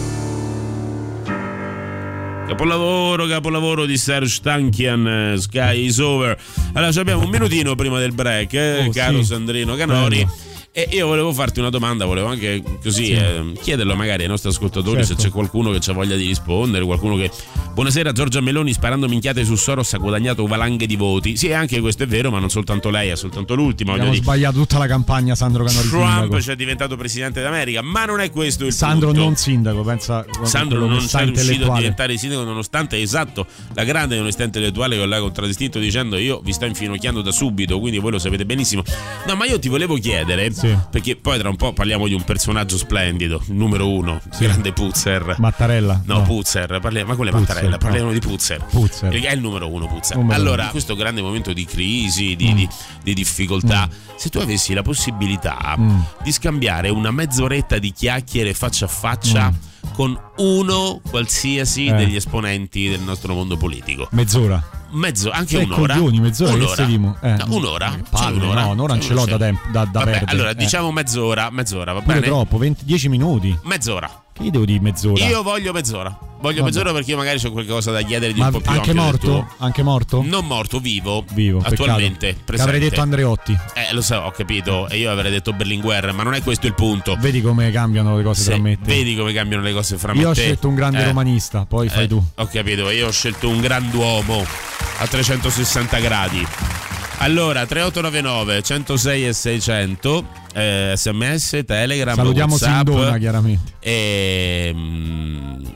Capolavoro, capolavoro di Serj Tankian, Sky is over. Allora, ci abbiamo un minutino prima del break, eh, Oh, caro sì. Sandrino Canori. Bello. E io volevo farti una domanda, volevo anche così Sì. eh, chiederlo magari ai nostri ascoltatori, Certo. se c'è qualcuno che ha voglia di rispondere, qualcuno che... Buonasera, Giorgia Meloni sparando minchiate su Soros ha guadagnato valanghe di voti. Sì, anche questo è vero, ma non soltanto lei, è soltanto l'ultima. Abbiamo voglio dire. sbagliato tutta la campagna, Sandro Canori Trump sindaco. ci è diventato presidente d'America, ma non è questo il Sandro punto. non sindaco, pensa. Sandro quello non che sa è riuscito a intellettuale. diventare sindaco nonostante, esatto, la grande onestà intellettuale che l'ha contraddistinto dicendo: io vi sto infinocchiando da subito, quindi voi lo sapete benissimo. No, ma io ti volevo chiedere, perché poi tra un po' parliamo di un personaggio splendido, numero uno, grande Puzzer. Mattarella. No, Puzzer, parliamo, ma quella è Puzzer, Mattarella, no. parliamo di Puzzer. Puzzer. È il numero uno Puzzer. Numero allora, uno. in questo grande momento di crisi, di, di, di difficoltà, se tu avessi la possibilità Mm. di scambiare una mezz'oretta di chiacchiere faccia a faccia con uno qualsiasi Eh. degli esponenti del nostro mondo politico. Mezz'ora. Mezzo, anche Che un'ora. coglioni, mezz'ora che un'ora. sedimo. Eh. No, un'ora? C'è Palle, un'ora? no, un'ora non ce l'ho da, tempo, da, da Vabbè, perdere. allora eh. diciamo mezz'ora, mezz'ora, va Pure bene? troppo, venti, dieci minuti. Mezz'ora. Che gli devo dire mezz'ora? Io voglio mezz'ora. Voglio Vabbè. mezz'ora perché io magari ho qualcosa da chiedere di Ma un po' più anche ampio del morto? tuo. Anche morto? Non morto, vivo. Vivo, attualmente peccato. presente. Avrei detto Andreotti. Eh, lo so, ho capito. E io avrei detto Berlinguer, ma non è questo il punto. Vedi come cambiano le cose Se- tra me e te. Vedi come cambiano le cose fra me Io e ho te. scelto un grande Eh, romanista, poi fai eh, tu. Ho capito, io ho scelto un grand'uomo a trecentosessanta gradi. Allora, tre otto nove nove, centosei e seicento, eh, sms, Telegram, Salutiamo WhatsApp. Sindona, chiaramente. E, mm,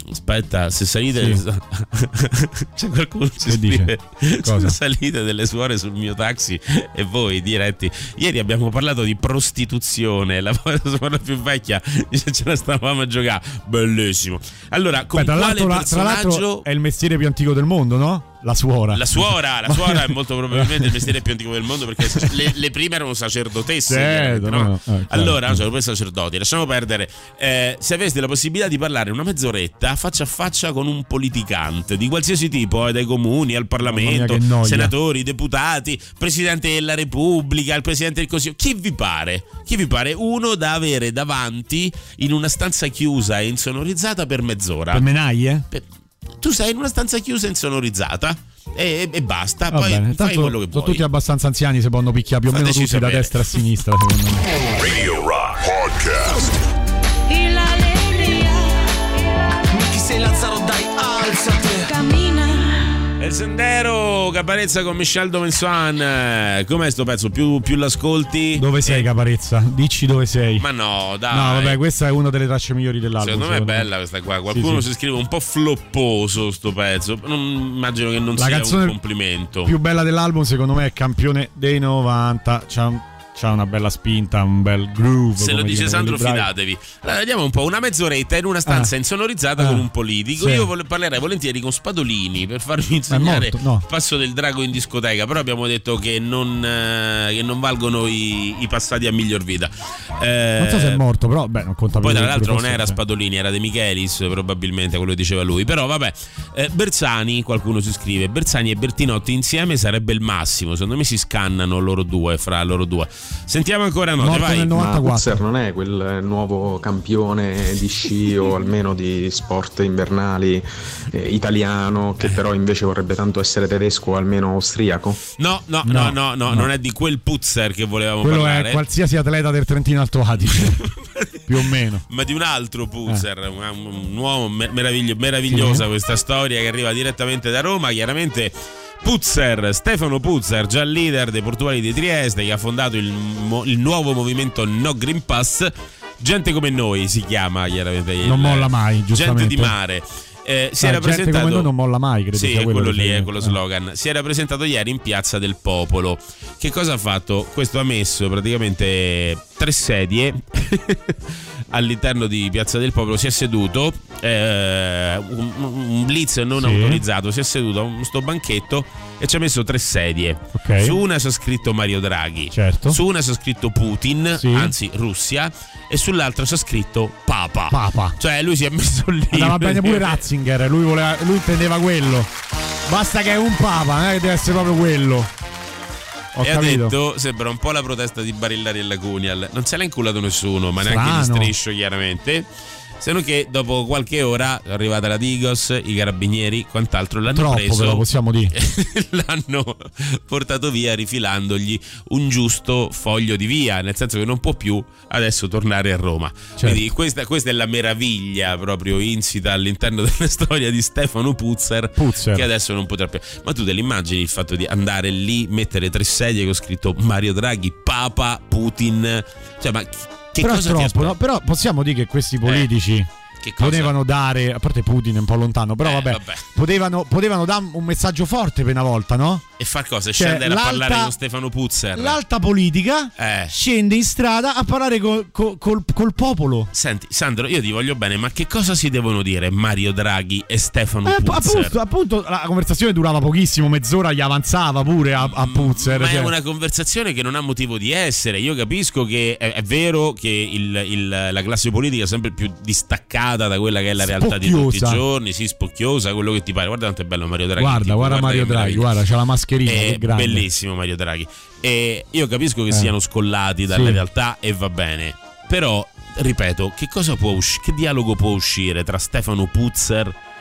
Aspetta, se salite Sì. c'è qualcuno che Che dice? scrive Cosa? se salite delle suore sul mio taxi e voi diretti. Ieri abbiamo parlato di prostituzione, la suora più vecchia dice ce la stavamo a giocare. Bellissimo. Allora, con Beh, tra, quale l'altro, la- tra personaggio? l'altro è il mestiere più antico del mondo, no? La suora. La suora, la suora è molto probabilmente il mestiere più antico del mondo, perché le, le prime erano sacerdotesse. Certo, no? no, no. Eh, certo. Allora, cioè, poi sacerdoti, lasciamo perdere. Eh, se aveste la possibilità di parlare una mezz'oretta faccia a faccia con un politicante di qualsiasi tipo, eh, dai comuni al Parlamento, Mamma mia, che noia. senatori, deputati, Presidente della Repubblica, il Presidente del Consiglio, chi vi pare? Chi vi pare? Uno da avere davanti in una stanza chiusa e insonorizzata per mezz'ora. Per menaglie? Per- Tu sei in una stanza chiusa e insonorizzata e, e basta. Va poi bene, fai tanto quello che sono vuoi. tutti abbastanza anziani, se possono picchiare più o meno Fateci tutti da sapere. destra a sinistra, secondo me. Radio Rock Podcast. Chi sei Lazzaro, dai, alzate. Il Sendero, Caparezza con Michel Domensoan. Com'è sto pezzo? Più, più l'ascolti? Dove sei, Caparezza? Dici dove sei. Ma no, dai. No, vabbè, questa è una delle tracce migliori dell'album. Secondo me è bella questa qua. Qualcuno Sì, sì. si scrive un po' flopposo sto pezzo. Non, immagino che non La sia canzone un complimento. più bella dell'album, secondo me, è Campione dei novanta. C'ha, un- c'ha una bella spinta, un bel groove. Se lo come dice dicono Sandro, quelli bravi. fidatevi. Allora, vediamo un po'. Una mezz'oretta in una stanza Ah. insonorizzata Ah. con un politico. Sì. Io vole- parlerei volentieri con Spadolini per farvi insegnare morto, no. il passo del drago in discoteca. Però abbiamo detto che non, eh, che non valgono i, i passati a miglior vita. Eh, Non so se è morto, però, beh, non conta più. Poi tra che l'altro non forse- era Spadolini, era De Michelis, probabilmente quello che diceva lui. Però vabbè, eh, Bersani, qualcuno si scrive, Bersani e Bertinotti insieme sarebbe il massimo. Secondo me si scannano loro due, fra loro due. Sentiamo ancora note, Morto vai. nel Ma novantaquattro. Putzer non è quel nuovo campione di sci o almeno di sport invernali eh, italiano, che però invece vorrebbe tanto essere tedesco o almeno austriaco? No, no, no, no, No, no, no. non è di quel Putzer che volevamo Quello parlare. è qualsiasi atleta del Trentino Alto Adige. Più o meno. Ma di un altro Putzer, un, un uomo mer- meraviglio- meravigliosa Sì. questa storia che arriva direttamente da Roma. Chiaramente Putzer, Stefano Putzer, già leader dei portuali di Trieste, che ha fondato il, mo- il nuovo movimento No Green Pass. Gente come noi si chiama, chiaramente. il- Non molla mai, giustamente. Gente di mare. Eh, si Ah, era gente presentato come noi non molla mai, credo sì, sia è quello quello che lì, fai- è quello eh. slogan. Si era presentato ieri in Piazza del Popolo. Che cosa ha fatto? Questo ha messo praticamente tre sedie all'interno di Piazza del Popolo. Si è seduto, eh, un, un blitz non Sì. autorizzato. Si è seduto a un- sto banchetto e ci ha messo tre sedie. Ok. Su una c'è scritto Mario Draghi, Certo. su una c'è scritto Putin, Sì. anzi Russia, e sull'altra c'è scritto Papa. Papa. Cioè lui si è messo lì. Andava bene pure Ratzinger, lui, voleva, lui intendeva quello. Basta che è un papa, non è che deve essere proprio quello. Ho e capito. ha detto, sembra un po' la protesta di Barillari e la Cunial. Non se l'ha inculato nessuno, ma neanche Strano. gli striscio, chiaramente. Se non che dopo qualche ora è arrivata la Digos, i carabinieri, quant'altro l'hanno Troppo, preso. però possiamo dire. L'hanno portato via rifilandogli un giusto foglio di via, nel senso che non può più adesso tornare a Roma. Certo. Quindi questa, questa è la meraviglia proprio insita all'interno della storia di Stefano Putzer, Putzer. che adesso non potrà più. Ma tu te l'immagini il fatto di andare lì, mettere tre sedie con scritto Mario Draghi, Papa, Putin? Cioè, ma chi- che Però è cosa ti troppo, aspetta? no? Però possiamo dire che questi politici Che cosa? potevano dare, a parte Putin è un po' lontano, però Eh, vabbè, vabbè. potevano, potevano dare un messaggio forte per una volta, no? E far cosa? Cioè, Scendere a l'alta- parlare con Stefano Putzer? L'alta politica Eh. scende in strada a parlare col, col- col- col popolo. Senti, Sandro, io ti voglio bene, ma che cosa si devono dire Mario Draghi e Stefano Eh, Putzer? appunto, appunto, la conversazione durava pochissimo, mezz'ora gli avanzava pure a, a Putzer. Ma cioè. è una conversazione che non ha motivo di essere. Io capisco che è, è vero che il- il- la classe politica è sempre più distaccata da quella che è la realtà di tutti i Spocchiosa. giorni, sì, spocchiosa, quello che ti pare. Guarda quanto è bello Mario Draghi. Guarda, tipo, guarda Mario che Draghi, meraviglia. guarda, c'ha la mascherina, È che grande. bellissimo Mario Draghi. E io capisco che Eh. siano scollati dalle Sì. realtà e va bene. Però, ripeto, che cosa può usci- che dialogo può uscire tra Stefano Putzer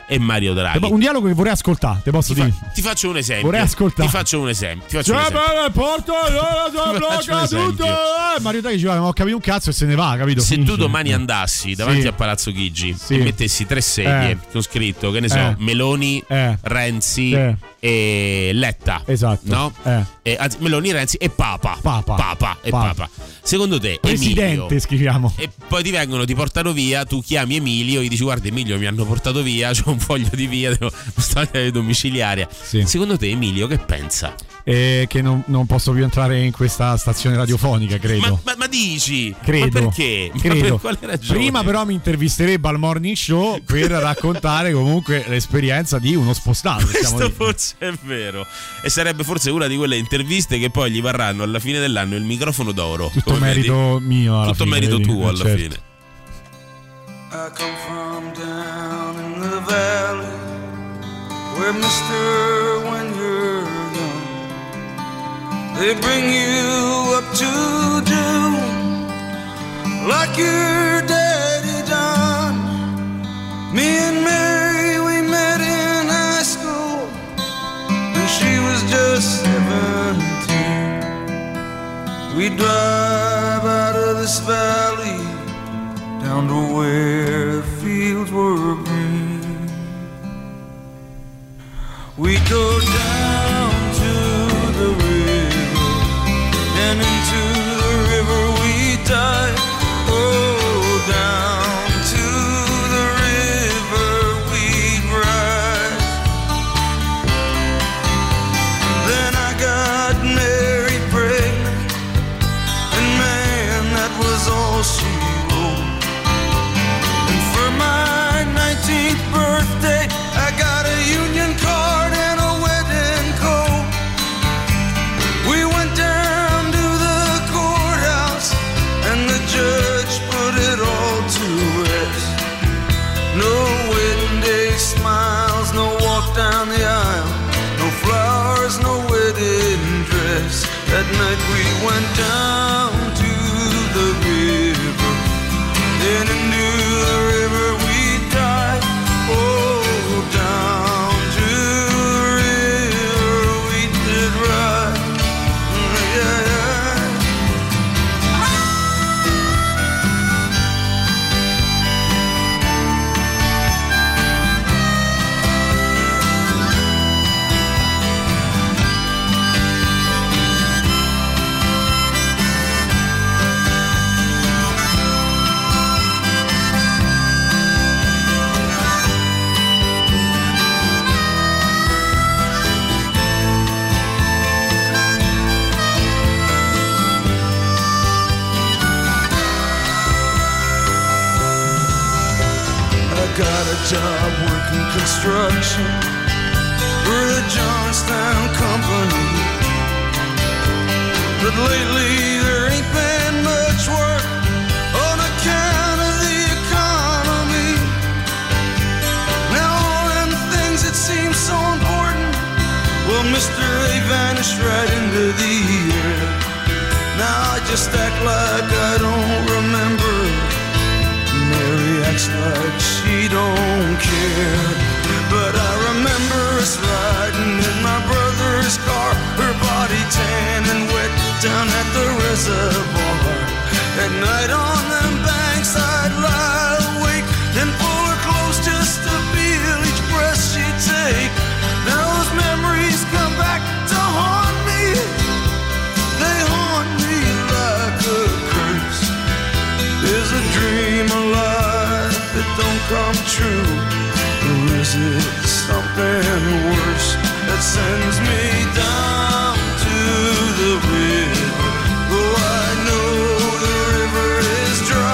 e Mario Draghi. Un dialogo che vorrei ascoltare, te posso ti dire. Fa, ti faccio un esempio. Vorrei ascoltare. Ti faccio un esempio. Ti faccio cioè, un esempio. beh, porto, blocca tutto. Eh, Mario Draghi ci va, non ho capito un cazzo e se ne va, capito? Se Finisce. tu domani andassi davanti sì. a Palazzo Chigi sì. e mettessi tre sedie eh. con scritto, che ne so, eh. Meloni, eh. Renzi eh. e Letta. Esatto. No? Eh. E, anzi, Meloni, Renzi e Papa. Papa. Papa e Papa. Papa. Secondo te, Presidente, Emilio, scriviamo. E poi ti vengono, ti portano via, tu chiami Emilio e gli dici guarda Emilio mi hanno portato via, c'ho un foglio di via, devo stare domiciliaria. Sì. Secondo te Emilio che pensa? Eh, che non, non posso più entrare in questa stazione radiofonica, credo. Ma, ma, ma dici? Credo. Ma perché? Credo. Ma per quale ragione? Prima però mi intervisterebbe al morning show per raccontare comunque l'esperienza di uno spostato. Questo forse è vero. E sarebbe forse una di quelle interviste che poi gli varranno alla fine dell'anno il microfono d'oro. Tutto merito vedi? mio alla Tutto fine, merito vedi? tuo alla certo. fine. I come from down in the valley where mister when you're young they bring you up to do like your daddy done. Me and Mary we met in high school and she was just seventeen. We drive out of this valley down to where the fields were green. We go down to the river, and into the river we dive. Oh, down to the river we ride. Then I got married pregnant, and man, that was all she wrote. For my nineteenth birthday, I got a union card and a wedding coat. We went down to the courthouse, and the judge put it all to rest. No wedding day smiles, no walk down the aisle, no flowers, no wedding dress. That night we went down to the river, then into the river we dive. Oh, down to the river we did ride. Yeah, yeah. Got a job working construction for the Johnstown Company, but lately there ain't been much work on account of the economy. Now all them things that seem so important, well, mister, they vanished right into the air. Now I just act like I don't remember. Mary acts like she don't care, but I remember us riding in my brother's car, her body tan and wet down at the reservoir. At night on them banks I'd lie awake and pull her close just to feel each breath she'd take. Now those memories come back to haunt me, they haunt me like a curse. Is a dream alive that don't come true, or is it something worse that sends me down to the river? Oh, I know the river is dry.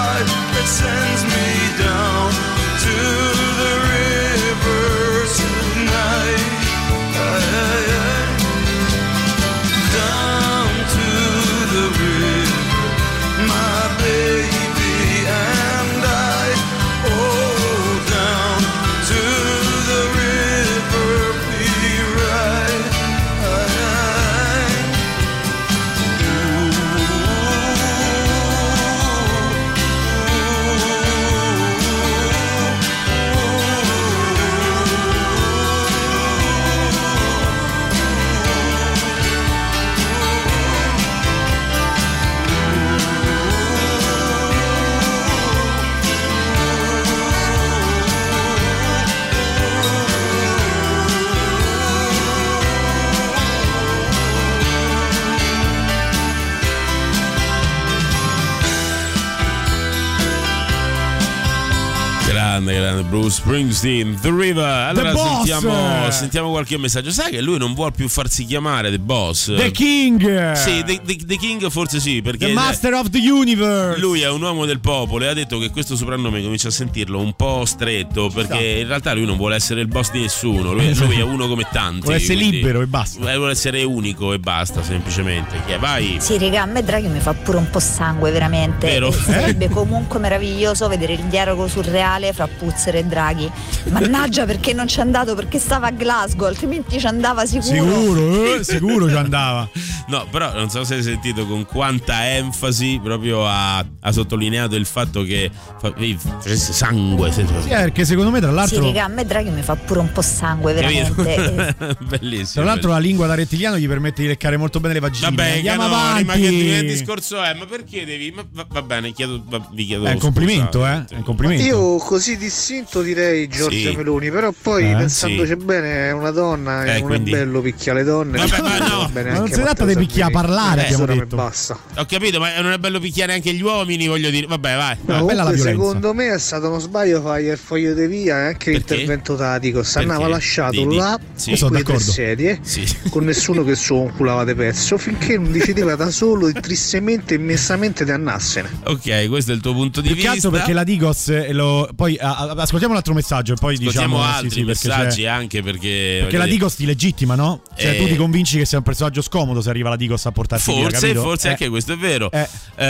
Grande, grande Bruce Springsteen, The River. Allora The sentiamo, Boss. sentiamo qualche messaggio. Sai che lui non vuole più farsi chiamare The Boss? The King. Sì, The, the, the King forse sì, perché The Master of the Universe. lui è un uomo del popolo e ha detto che questo soprannome comincia a sentirlo un po' stretto, perché Esatto. in realtà lui non vuole essere il boss di nessuno, lui, lui è uno come tanti. Vuole essere quindi- libero e basta. Vuole essere unico e basta, semplicemente. Chi è? Vai. Sì, raga, a me Draghi mi fa pure un po' sangue, veramente. Vero? E sarebbe comunque meraviglioso vedere il dialogo surreale fra Puzzer e Draghi. Mannaggia, perché non ci è andato? Perché stava a Glasgow, altrimenti ci andava sicuro. Sicuro, eh? Sicuro ci andava. No, però non so se hai sentito con quanta enfasi proprio ha, ha sottolineato il fatto che fa- eh, facesse sangue. Sì, eh, perché secondo me tra Sì, l'altro raga, a me Draghi mi fa pure un po' sangue, veramente. E- Bellissimo. Tra l'altro la lingua da rettiliano gli permette di leccare molto bene le vagine. Vabbè, Andiamo Canori, avanti. ma che il discorso è? Ma perché devi? Ma va, va bene, chiedo, va- vi chiedo. È un complimento, scusa. eh? È un complimento. Io così distinto direi Giorgia Sì. Meloni, però poi Eh? pensandoci Sì. bene è una donna e Eh, non quindi- è bello picchiare le donne. Vabbè, ma no. Va bene Ma non anche si tratta Matteo di picchia Salvini. parlare, Eh, abbiamo solo detto. e basta. Ho capito, ma non è bello picchiare anche gli uomini, voglio dire. Vabbè, vai. bella No, la comunque violenza. secondo me è stato uno sbaglio fare il foglio di via e anche Perché? l'intervento tattico. Si andava Perché? lasciato Di- di- là sì. Io sono quelle tre d'accordo. sedie Sì. con nessuno che suo culava di pezzo finché non decideva da solo e tristemente e immensamente di andarsene. Ok, questo è il tuo punto di Più che vista. altro perché la Digos eh, lo, poi ah, ah, ascoltiamo un altro messaggio e poi Ascoltiamo diciamo altri sì, sì, perché messaggi c'è- anche perché. Perché voglio la dire, Digos ti legittima, no? Cioè Eh. tu ti convinci che sia un personaggio scomodo se arriva la Digos a portarti via, Forse, capito? forse Eh. anche questo è vero. Eh.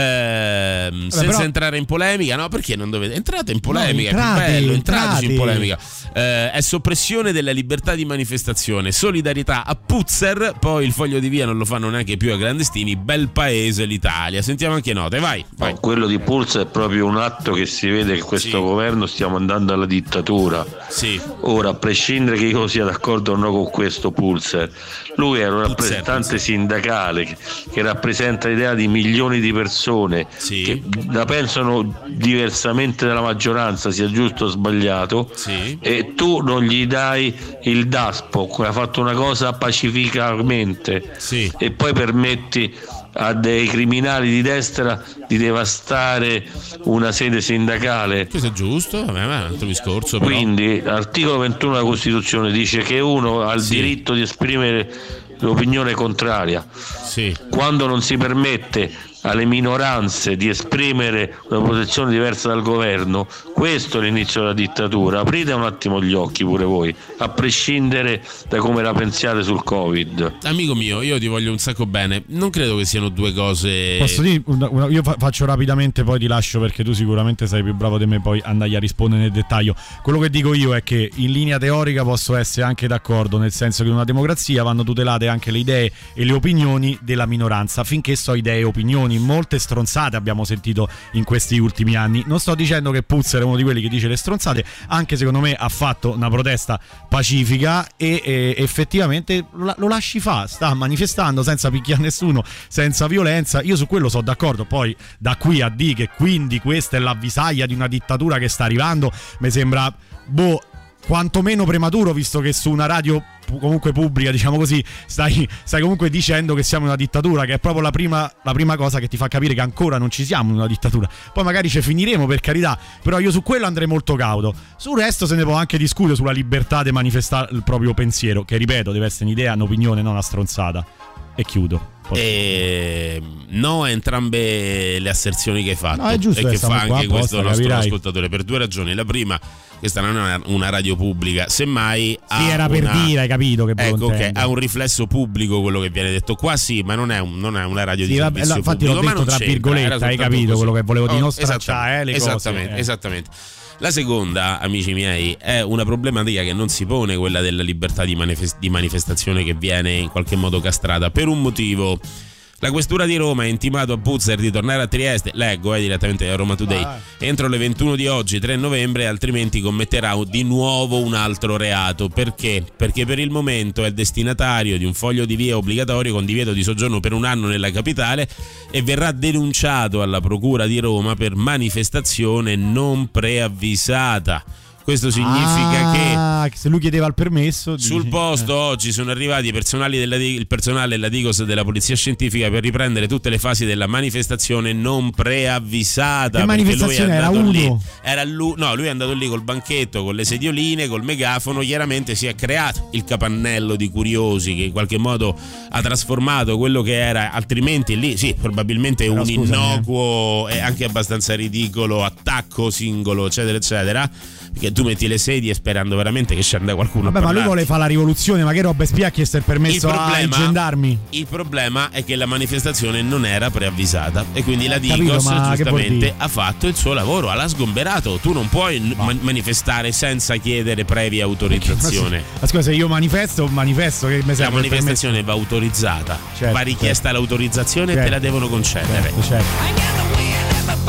Ehm, senza però- entrare in polemica, no? Perché non dovete? Entrate in polemica, No, è entrate, più bello, entrateci in entrate. polemica. Eh, è soppressione della libertà di manifestazione, solidarietà a Puzzer, poi il foglio di via non lo fanno neanche più a clandestini, bel paese l'Italia. Sentiamo anche note, vai. vai. No, quello di Pulse è proprio un atto che si vede che questo Sì. governo stiamo andando alla dittatura. Sì. Ora, a prescindere che io sia d'accordo o no con questo Pulser, lui è un rappresentante sindacale che, che rappresenta l'idea di milioni di persone Sì. che la pensano diversamente dalla maggioranza, sia giusto o sbagliato, Sì. e tu non gli dai il daspo, ha fatto una cosa pacificamente Sì. e poi permetti a dei criminali di destra di devastare una sede sindacale. Questo è giusto, vabbè, ma è un altro discorso. Però. Quindi l'articolo ventuno della Costituzione dice che uno ha il Sì. diritto di esprimere l'opinione contraria. Sì. Quando non si permette alle minoranze di esprimere una posizione diversa dal governo, questo è l'inizio della dittatura. Aprite un attimo gli occhi pure voi, a prescindere da come la pensiate sul Covid. Amico mio, io ti voglio un sacco bene. Non credo che siano due cose. Posso dire, una- una- io fa- faccio rapidamente, poi ti lascio perché tu sicuramente sei più bravo di me poi andai a rispondere nel dettaglio. Quello che dico io è che in linea teorica posso essere anche d'accordo, nel senso che in una democrazia vanno tutelate anche le idee e le opinioni della minoranza, finché so idee e opinioni. Molte stronzate abbiamo sentito in questi ultimi anni. Non sto dicendo che Puzzer è uno di quelli che dice le stronzate, anche secondo me ha fatto una protesta pacifica e, e effettivamente lo, lo lasci fa, sta manifestando senza picchiare nessuno, senza violenza. Io su quello sono d'accordo. Poi da qui a dire che quindi questa è l'avvisaglia di una dittatura che sta arrivando, mi sembra boh quantomeno prematuro, visto che su una radio pu- comunque pubblica, diciamo così, stai, stai comunque dicendo che siamo in una dittatura, che è proprio la prima, la prima cosa che ti fa capire che ancora non ci siamo in una dittatura. Poi magari ci finiremo, per carità, però io su quello andrei molto cauto. Sul resto se ne può anche discutere, sulla libertà di manifestare il proprio pensiero, che ripeto deve essere un'idea, un'opinione, non una stronzata. E chiudo. Poi. E no a entrambe le asserzioni che hai fatto No, è giusto e che che stiamo fa qua anche apposta, questo nostro capirai. ascoltatore per due ragioni. La prima, questa non è una, una radio pubblica, semmai Sì, ha era per una- dire, hai capito che ecco, volevo ok, intendere. ha un riflesso pubblico quello che viene detto qua, sì, ma non è, un- non è una radio Sì, di vabbè, servizio no, infatti pubblico, l'ho ma detto non tra c'entra, virgolette, era hai soltanto capito così. quello che volevo dire, Oh, non esattamente, stracciare, eh, le cose, esattamente, eh. esattamente. La seconda, amici miei, è una problematica che non si pone, quella della libertà di, manifest- di manifestazione che viene in qualche modo castrata per un motivo. La questura di Roma ha intimato a Puzzer di tornare a Trieste, leggo eh, direttamente da Roma Today, Ah. entro le ventuno di oggi, tre novembre, altrimenti commetterà di nuovo un altro reato. Perché? Perché per il momento è destinatario di un foglio di via obbligatorio con divieto di soggiorno per un anno nella capitale e verrà denunciato alla procura di Roma per manifestazione non preavvisata. Questo significa ah, che se lui chiedeva il permesso sul dici, posto eh. oggi sono arrivati i personali della, il personale della Digos della polizia scientifica per riprendere tutte le fasi della manifestazione non preavvisata. Che manifestazione era? Uno? Lì, era lui, no, lui è andato lì col banchetto, con le sedioline, col megafono. Chiaramente si è creato il capannello di curiosi che in qualche modo ha trasformato quello che era altrimenti lì, sì, probabilmente Però un scusami, innocuo e anche abbastanza ridicolo attacco singolo, eccetera, eccetera. Perché tu metti le sedie sperando veramente che scenda qualcuno. Vabbè, a ma lui parlarti. vuole fare la rivoluzione, ma che Robespierre ha chiesto il permesso il problema, ai gendarmi? Il problema è che la manifestazione non era preavvisata e quindi la Capito, Digos ma che vuol giustamente dire? ha fatto il suo lavoro, l'ha sgomberato. Tu non puoi No. man- manifestare senza chiedere previa autorizzazione. Ma scusa, se io manifesto, manifesto che mi La serve il manifestazione va autorizzata, Certo, va richiesta certo. l'autorizzazione e Certo. te la devono concedere. permesso. Certo.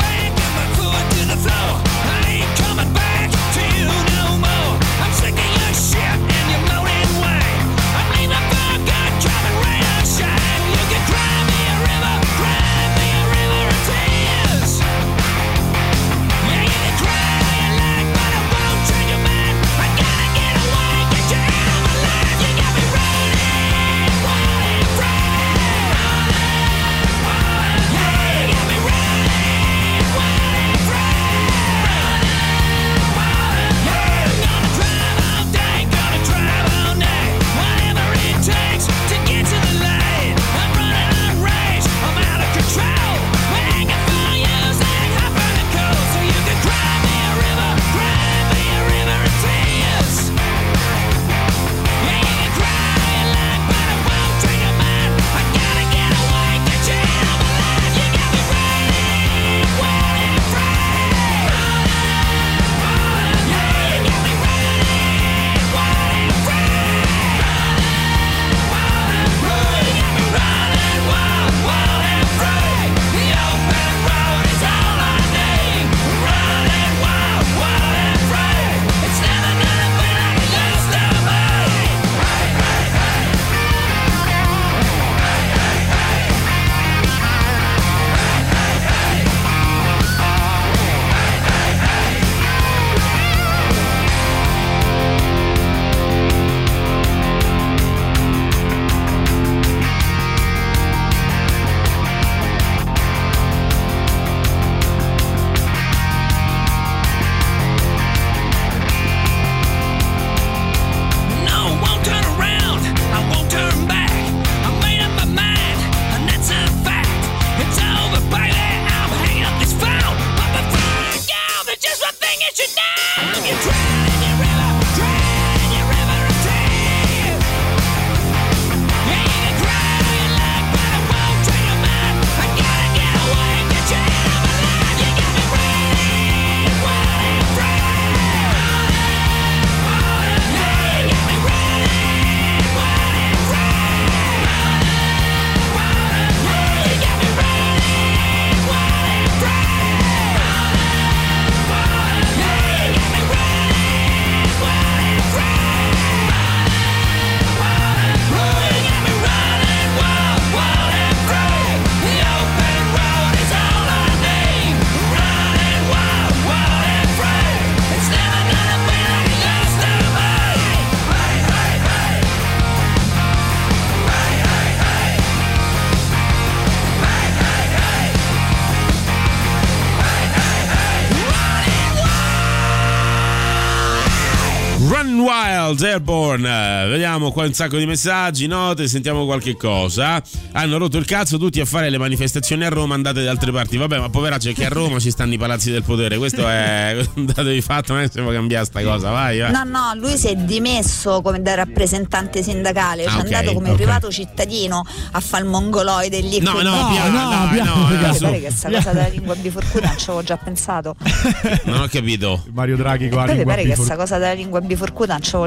Run Wild, Airborne. Vediamo qua un sacco di messaggi, note, sentiamo qualche cosa. Hanno rotto il cazzo tutti a fare le manifestazioni a Roma, andate da altre parti. Vabbè, ma poveraccio, è che a Roma ci stanno i palazzi del potere. Questo è un dato di fatto, non è che si può cambiare sta cosa. Vai, vai. No, no, lui si è dimesso come da rappresentante sindacale, Ah, ci è ok, andato come ok. privato cittadino a fare il mongoloide lì. No, con- no, piano, no, dai, piano, no, piano. adesso- Guarda che sta cosa della lingua biforcuta non ci avevo già pensato. Non ho capito. Mario Draghi qua. Poi mi lingua pare che bifor- sta cosa della lingua biforcuta non ci avevo già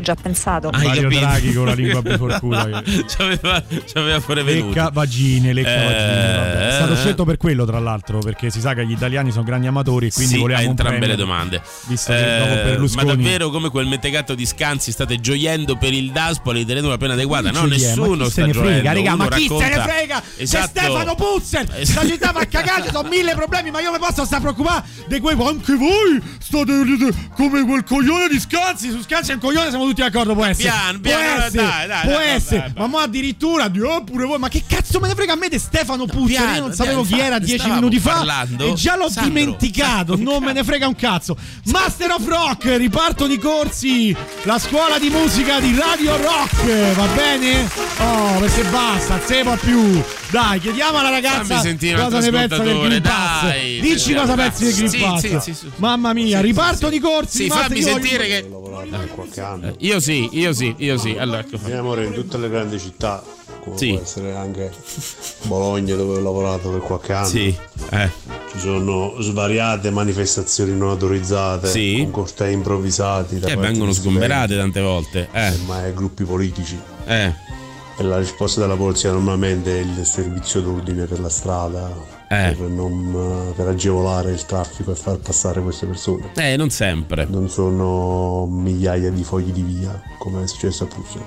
già pensato. Hai Mario capito? Draghi con la lingua biforcuta. C'aveva, c'aveva pure venuto. Lecca vagine, lecca Eh, vagine. Vabbè. È stato eh. scelto per quello, tra l'altro, perché si sa che gli italiani sono grandi amatori e quindi Sì, a volevamo un entrambe premio, le domande. visto che dopo Eh, Berlusconi- ma davvero, come quel mentecato di Scanzi, state gioiendo per il Daspoli, tenete una pena adeguata? No, Chi è? nessuno Ma chi sta se ne gioendo. frega, raga, Uno ma chi se ne racconta- frega? Esatto. C'è Stefano Puzzer, sta città va a cagare, sono mille problemi, ma io mi posso stare a preoccupare di quei, anche voi state come quel coglione di Scanzi, su Scanzi è un coglione, siamo tutti d'accordo, può essere. Piano, può piano, essere, dai, dai, può dai, essere, dai, dai. ma mo addirittura di oh, pure voi, ma che cazzo me ne frega a me di Stefano Puzzer? piano, Io non sapevo piano, chi era infatti, dieci stavamo minuti fa parlando. e già l'ho Sandro, dimenticato, Sandro, non me ne frega un cazzo. Master of Rock, ripartono i corsi, la scuola di musica di Radio Rock, va bene? Oh, perché basta, se può più. Dai, chiediamo alla ragazza Fammi sentire un cosa altro ne pensa del ascoltatore, Green Pass. dai. Dici Sentiamo, cosa dai. pensi del Green Sì, Pass. sì, sì, sì. Mamma mia, ripartono i corsi. Sì, Master, fammi io voglio- sentire che qualche anno. io sì, io sì, io sì. Allora, ecco Mio amore, in tutte le grandi città, come Sì. può essere anche Bologna dove ho lavorato per qualche anno. Sì, eh. Ci sono svariate manifestazioni non autorizzate, Sì. con cortei improvvisati da che parte vengono di sgomberate tante volte. Eh. studenti, ma è gruppi politici. Eh. E la risposta della polizia normalmente è il servizio d'ordine per la strada, Eh. per, non, per agevolare il traffico e far passare queste persone. Eh, non sempre. Non sono migliaia di fogli di via, come è successo a Puzzer.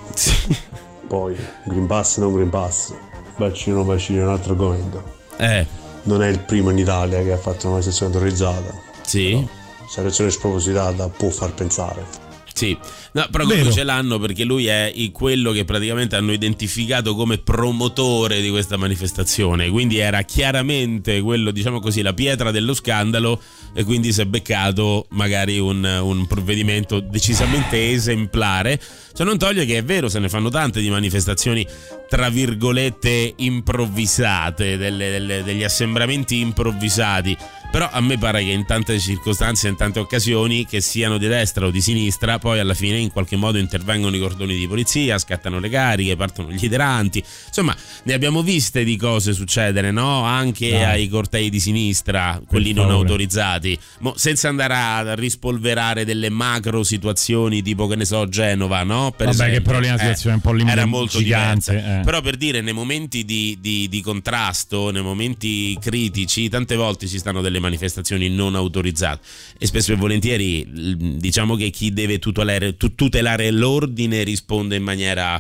Poi, Green Pass non Green Pass, vaccino non vaccino è un altro argomento. Eh. Non è il primo in Italia che ha fatto una manifestazione autorizzata. Sì. Questa reazione spropositata può far pensare. Sì, no, però comunque ce l'hanno perché lui è il- quello che praticamente hanno identificato come promotore di questa manifestazione, quindi era chiaramente quello, diciamo così, la pietra dello scandalo, e quindi si è beccato magari un, un provvedimento decisamente esemplare. Cioè, non toglie che è vero, se ne fanno tante di manifestazioni tra virgolette improvvisate, delle, delle, degli assembramenti improvvisati. Però a me pare che in tante circostanze, in tante occasioni, che siano di destra o di sinistra, poi alla fine in qualche modo intervengono i cordoni di polizia, scattano le cariche, partono gli idranti. Insomma, ne abbiamo viste di cose succedere, no? Anche Dai. ai cortei di sinistra, quelli non favore. autorizzati. Mo, senza andare a rispolverare delle macro situazioni tipo, che ne so, Genova, no? Per Vabbè, esempio. che però lì è una situazione un po' lim- era molto gigante, diversa. eh. Però per dire, nei momenti di, di, di contrasto, nei momenti critici, tante volte ci stanno delle manifestazioni non autorizzate e spesso e volentieri l- diciamo che chi deve tutelare, tu- tutelare l'ordine risponde in maniera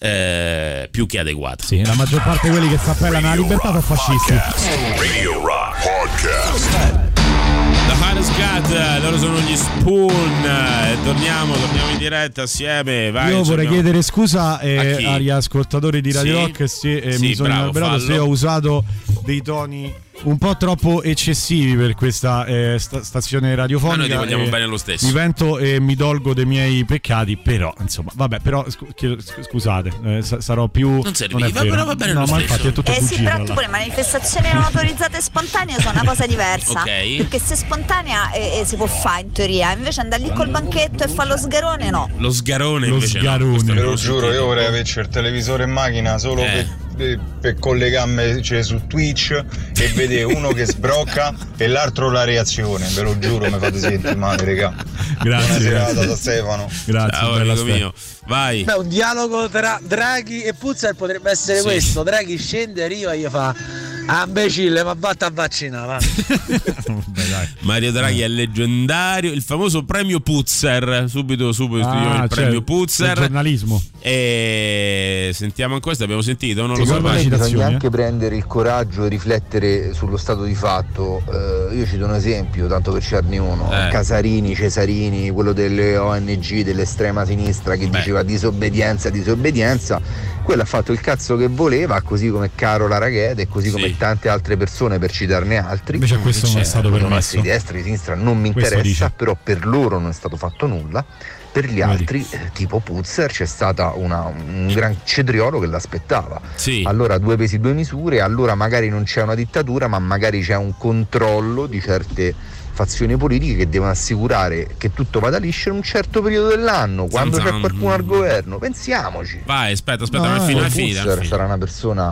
eh, più che adeguata. Sì, la maggior parte di quelli che si appellano alla libertà sono fascisti. Radio Rock Podcast. The Hardest Cat, loro sono gli Spoon, e torniamo, torniamo in diretta assieme. Vai, Io vorrei no? chiedere scusa eh, A chi? agli ascoltatori di Radio Sì? Rock se eh, Sì, mi sono bravo, inalberato, se fallo. ho usato dei toni un po' troppo eccessivi per questa eh, sta- stazione radiofonica. Ma noi ti vogliamo e bene lo stesso. Mi pento e mi dolgo dei miei peccati, però insomma, vabbè, però scu- chiedo- sc- scusate, eh, sa- sarò più Non serviva, è vero. però va bene no, lo ma stesso. infatti è tutto Eh sì, bugia, però tra tu le manifestazioni non autorizzate e spontanee sono una cosa diversa. Ok. Perché se spontanea eh, eh, si può fare in teoria, invece andare lì col banchetto e fare lo sgarone no. Lo sgarone Lo invece no, sgarone. questo Ve non Ve lo sentito. giuro, io vorrei averci il televisore in macchina solo Eh. per, per- per collegarmi cioè, su Twitch e vedere uno che sbrocca e l'altro la reazione. Ve lo giuro, mi fate sentire male, regà. Grazie, Buona serata grazie. da Stefano. Grazie, Ciao bella amico Ste. mio, vai. Beh, un dialogo tra Draghi e Puzzer potrebbe essere Sì. questo. Draghi scende, arriva e gli fa: ah, imbecille, ma vatta a vaccinare, va. Vabbè, dai. Mario Draghi è leggendario, il famoso premio Puzzer, subito subito Ah, studiamo il cioè, premio il Puzzer. giornalismo. E sentiamo ancora, questo abbiamo sentito, non Sì, lo so. guarda vai. le Bisogna citazioni, anche prendere il coraggio e riflettere sullo stato di fatto. Eh, io cito un esempio, tanto per citarne uno: Eh. Casarini, Cesarini, quello delle O N G, dell'estrema sinistra, che Beh. diceva disobbedienza, disobbedienza. Quello ha fatto il cazzo che voleva, così come Carola Raghete e così Sì. come tante altre persone, per citarne altri. Invece questo non è stato Possono permesso. essere di destra, di sinistra, non mi Questo interessa, dice. però per loro non è stato fatto nulla. Per gli Vedi. altri, eh, tipo Puzzer, c'è stato un gran cetriolo che l'aspettava. Sì. Allora due pesi due misure, allora magari non c'è una dittatura, ma magari c'è un controllo di certe fazioni politiche che devono assicurare che tutto vada liscio in un certo periodo dell'anno, quando Zan c'è zan. qualcuno al governo. Pensiamoci. Vai, aspetta, aspetta, No, ma è eh, fino, è Puzzer finita, è finita. sarà una persona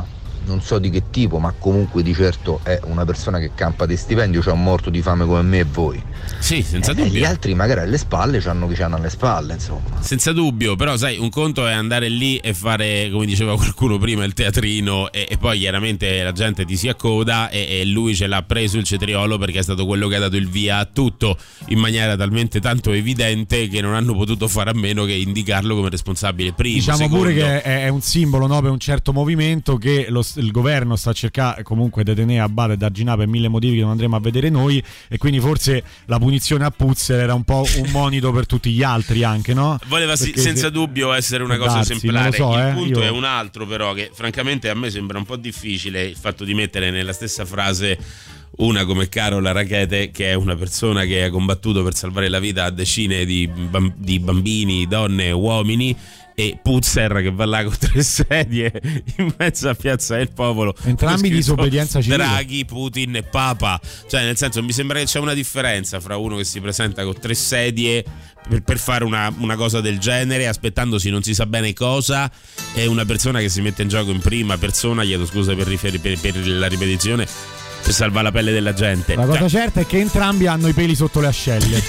non so di che tipo, ma comunque di certo è una persona che campa di stipendio, c'è un morto di fame come me e voi. Sì, senza eh, dubbio. Gli altri magari alle spalle c'hanno chi c'hanno alle spalle, insomma. Senza dubbio, però sai, un conto è andare lì e fare, come diceva qualcuno prima, il teatrino e, e poi chiaramente la gente ti si accoda e, e lui ce l'ha preso il cetriolo perché è stato quello che ha dato il via a tutto in maniera talmente tanto evidente che non hanno potuto fare a meno che indicarlo come responsabile primo. Diciamo secondo. pure che è, è un simbolo, no, per un certo movimento che lo, il governo sta cercando comunque di tenere a bada e d'arginare per mille motivi che non andremo a vedere noi, e quindi forse la punizione a Puzzer era un po' un monito per tutti gli altri anche, no? Voleva sì, senza se... dubbio essere una cosa darsi, esemplare. so, il eh, punto io... è un altro, però, che francamente a me sembra un po' difficile il fatto di mettere nella stessa frase una come Carola Rackete, che è una persona che ha combattuto per salvare la vita a decine di, bam- di bambini, donne e uomini, e Puzzer che va là con tre sedie in mezzo a Piazza del Popolo, entrambi di disobbedienza civile. Draghi, Putin e Papa. Cioè, nel senso, mi sembra che c'è una differenza fra uno che si presenta con tre sedie per, per fare una, una cosa del genere, aspettandosi non si sa bene cosa, e una persona che si mette in gioco in prima persona, chiedo scusa per, riferi- per, per la ripetizione, per salvare la pelle della gente. La cosa certa è che entrambi hanno i peli sotto le ascelle.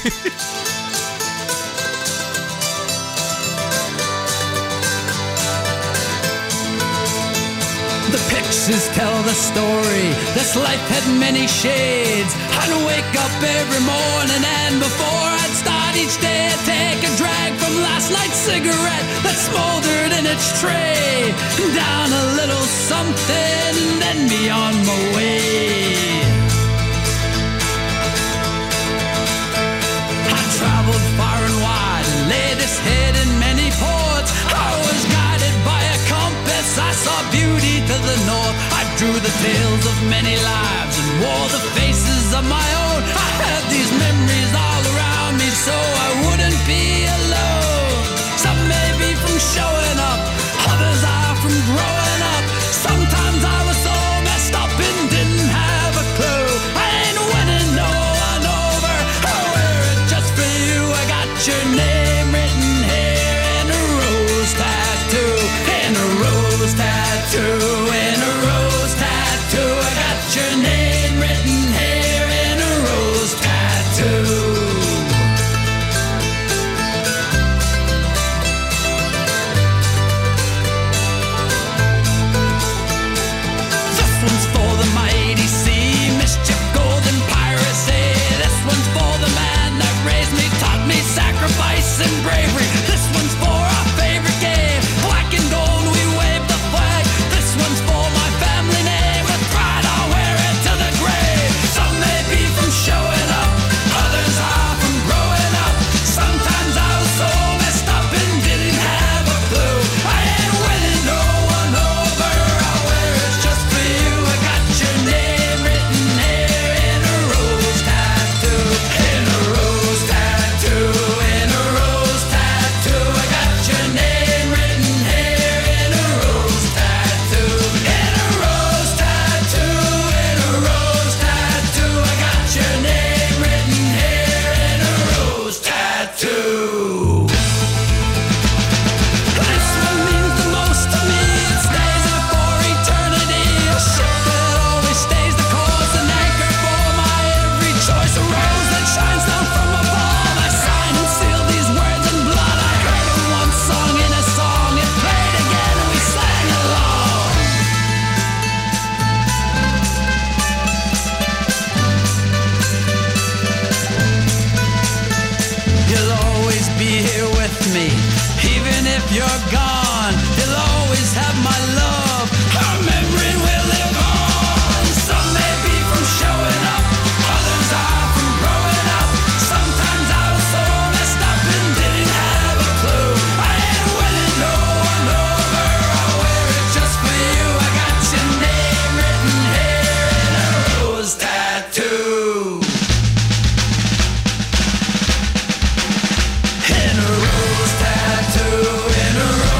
The pictures tell the story. This life had many shades. I'd wake up every morning and before I'd start each day I'd take a drag from last night's cigarette that smoldered in its tray. Down a little something and then be on my way. I traveled far and wide and laid this head in many ports. I was guided by a compass, I saw beauty to the north. I drew the tales of many lives and wore the faces of my own. I had these memories all around me so I wouldn't be alone. Some may be from showing up, others are from growing up. Sometimes I was so messed up and didn't have a clue. I ain't winning no one over, I wear it just for you. I got your name written here in a rose tattoo, in a rose tattoo, in a rose tattoo. I got your name written here in a rose tattoo. This one's for the mighty sea, mischief, golden piracy. This one's for the man that raised me, taught me sacrifice and bravery. This one's for our favorite game, black and gold, we wave the flag. This one's for my family name, with pride I'll wear it to the grave. Some may be from showing up, others are from growing up. Sometimes I was so messed up and didn't have a clue. I ain't winning no one over, I'll wear it just for you. I got your name written here in a rose tattoo, in a rose tattoo, in a rose tattoo. I got your name written here in a rose tattoo, in a rose tattoo, in a rose tattoo. I got your name written here in a rose tattoo. This one means the most to me. It stays there for eternity. A ship that always stays the course, an anchor for my every choice. A rose that shines down from above. I sign and seal these words in blood. I heard it once sung in a song. It played again and we sang along. You'll always be here with me, even if you're gone. You'll always have my love. Our memory will live on. Some may be from showing up, others are from growing up. Sometimes I was so messed up and didn't have a clue. I ain't winning no one over, I'll wear it just for you. I got your name written here in a rose tattoo, in a rose tattoo, in a rose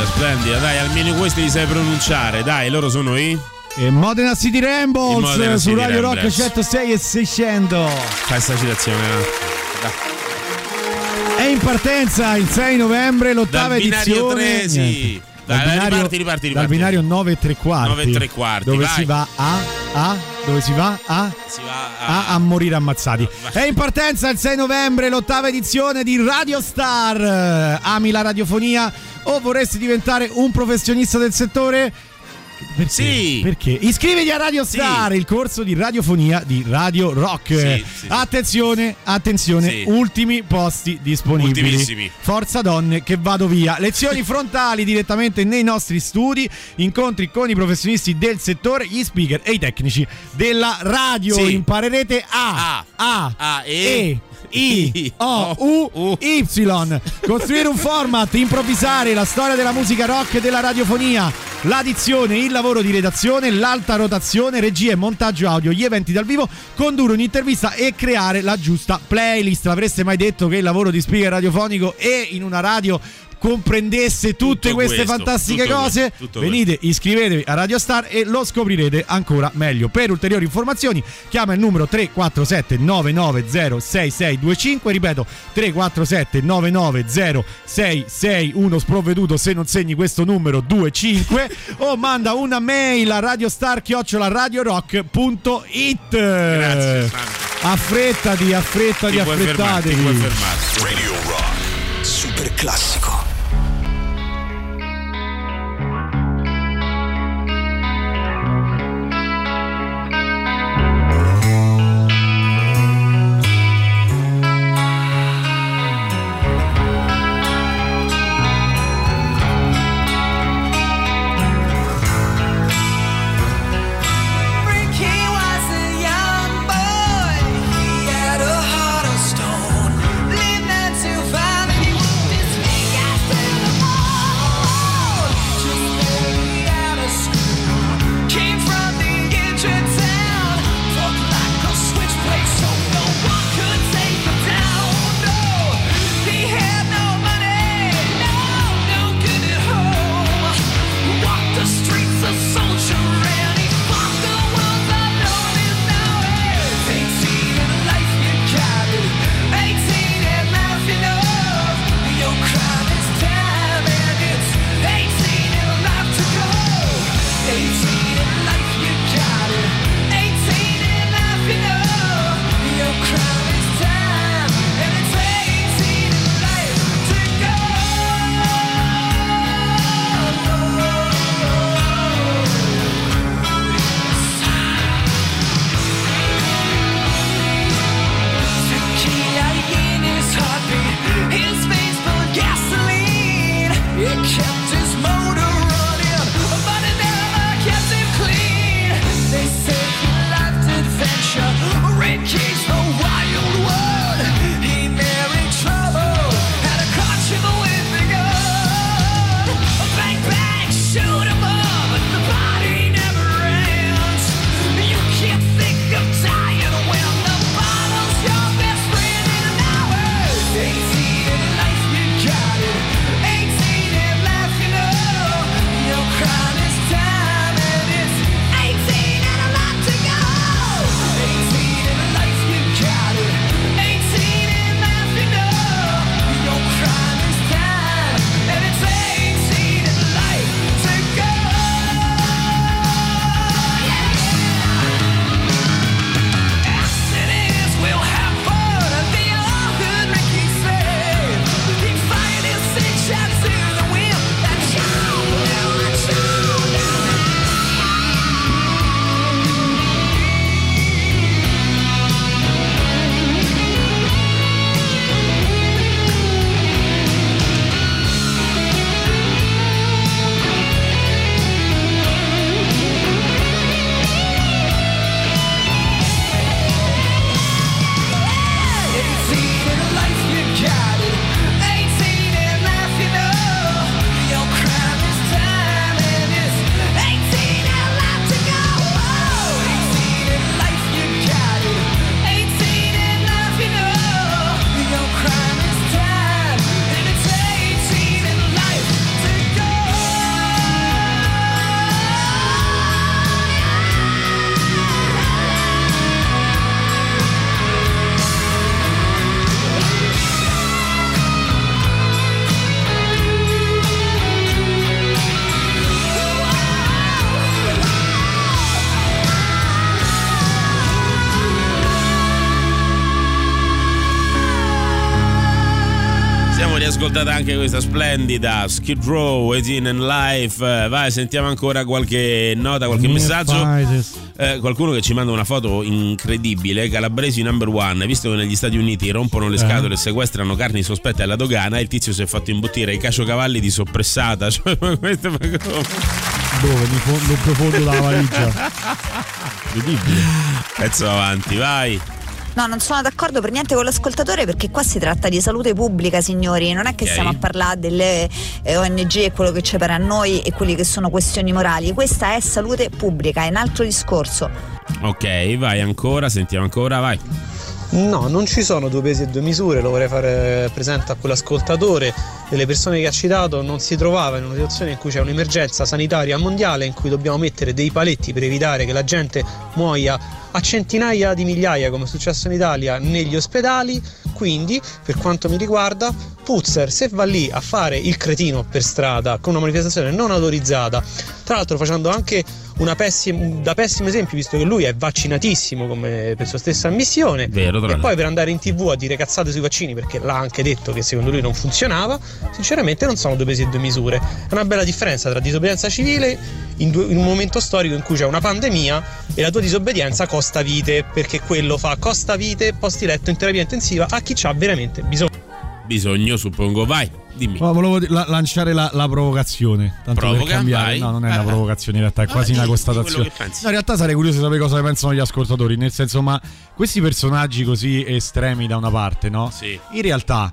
splendida, dai, almeno questi li sai pronunciare, dai, loro sono i... E Modena City Rambles Modena su City Radio Rock Ramblers. centosei e seicento. Fai sta citazione, dai. È in partenza il sei novembre l'ottava Dal binario edizione. tre, sì. Niente. Dai, Dal dai, binario, riparti, riparti, dal riparti. binario nove e tre quarti. nove e tre quarti, Dove vai. si va a a dove si va a Si va a, a morire ammazzati. È in partenza il sei novembre l'ottava edizione di Radio Star. Ami la radiofonia o vorresti diventare un professionista del settore? Perché? Sì. Perché? Iscriviti a Radio Star, Sì. il corso di radiofonia di Radio Rock. Sì, sì, sì. Attenzione, attenzione, Sì. ultimi posti disponibili. Ultimissimi. Forza donne che vado via. Lezioni frontali direttamente nei nostri studi, incontri con i professionisti del settore, gli speaker e i tecnici della radio. Sì. Imparerete a A. A, A, E. E I O U U. Y, costruire un format, improvvisare la storia della musica rock e della radiofonia, l'addizione, il lavoro di redazione, l'alta rotazione, regia e montaggio audio, gli eventi dal vivo, condurre un'intervista e creare la giusta playlist. Avreste mai detto che il lavoro di speaker radiofonico e in una radio comprendesse tutte Tutto queste questo, fantastiche tutto cose? questo, tutto Venite, iscrivetevi a Radio Star e lo scoprirete ancora meglio. Per ulteriori informazioni chiama il numero tre quattro sette nove nove zero sei sei due cinque, ripeto tre quattro sette nove nove zero sei sei uno, sprovveduto se non segni questo numero due cinque, o manda una mail a radiostar chiocciola radiorock punto it. Grazie, Sandro. Affrettati, affrettati, Ti puoi fermare, ti puoi affrettatevi. fermare. Radio Rock. Super classico. He was a young boy. He had a heart of stone. Lived there to find he walked his way. l'abbiamo riascoltata anche questa splendida Skid Row, eighteen and Life. Vai, sentiamo ancora qualche nota, qualche messaggio. Eh, qualcuno che ci manda una foto incredibile. Calabresi number one. Visto che negli Stati Uniti rompono le scatole e sequestrano carni sospette alla dogana, il tizio si è fatto imbottire i caciocavalli di soppressata. Cioè, ma questo ma come? Dove? Mi fondo profondo dalla valigia. Incredibile. Pezzo avanti, vai. No, non sono d'accordo per niente con l'ascoltatore, perché qua si tratta di salute pubblica, signori. Non è che Okay. stiamo a parlare delle eh, O N G e quello che c'è per a noi e quelli che sono questioni morali. Questa è salute pubblica, è un altro discorso. Ok, vai ancora, sentiamo ancora, vai. No, non ci sono due pesi e due misure, lo vorrei fare presente a quell'ascoltatore. Delle persone che ha citato non si trovava in una situazione in cui c'è un'emergenza sanitaria mondiale, in cui dobbiamo mettere dei paletti per evitare che la gente muoia a centinaia di migliaia, come è successo in Italia, negli ospedali. Quindi, per quanto mi riguarda, Puzzer, se va lì a fare il cretino per strada con una manifestazione non autorizzata, tra l'altro facendo anche una pessim- da pessimo esempio, visto che lui è vaccinatissimo come per sua stessa ammissione, Vero, tra e l'altro. poi per andare in tv a dire cazzate sui vaccini perché l'ha anche detto che secondo lui non funzionava, sinceramente non sono due pesi e due misure. È una bella differenza tra disobbedienza civile in, due- in un momento storico in cui c'è una pandemia e la tua disobbedienza costa vite, perché quello fa costa vite, posti letto in terapia intensiva a chi c'ha veramente bisogno. Bisogno, suppongo, vai, dimmi. Ma volevo di- la- lanciare la, la provocazione. Tanto Provoca, per cambiare. vai. No, non è una Eh. provocazione, in realtà è Ah, quasi di- una di constatazione. quello che pensi. No, in realtà sarei curioso di sapere cosa ne pensano gli ascoltatori. Nel senso, ma questi personaggi così estremi da una parte, no? Sì. In realtà,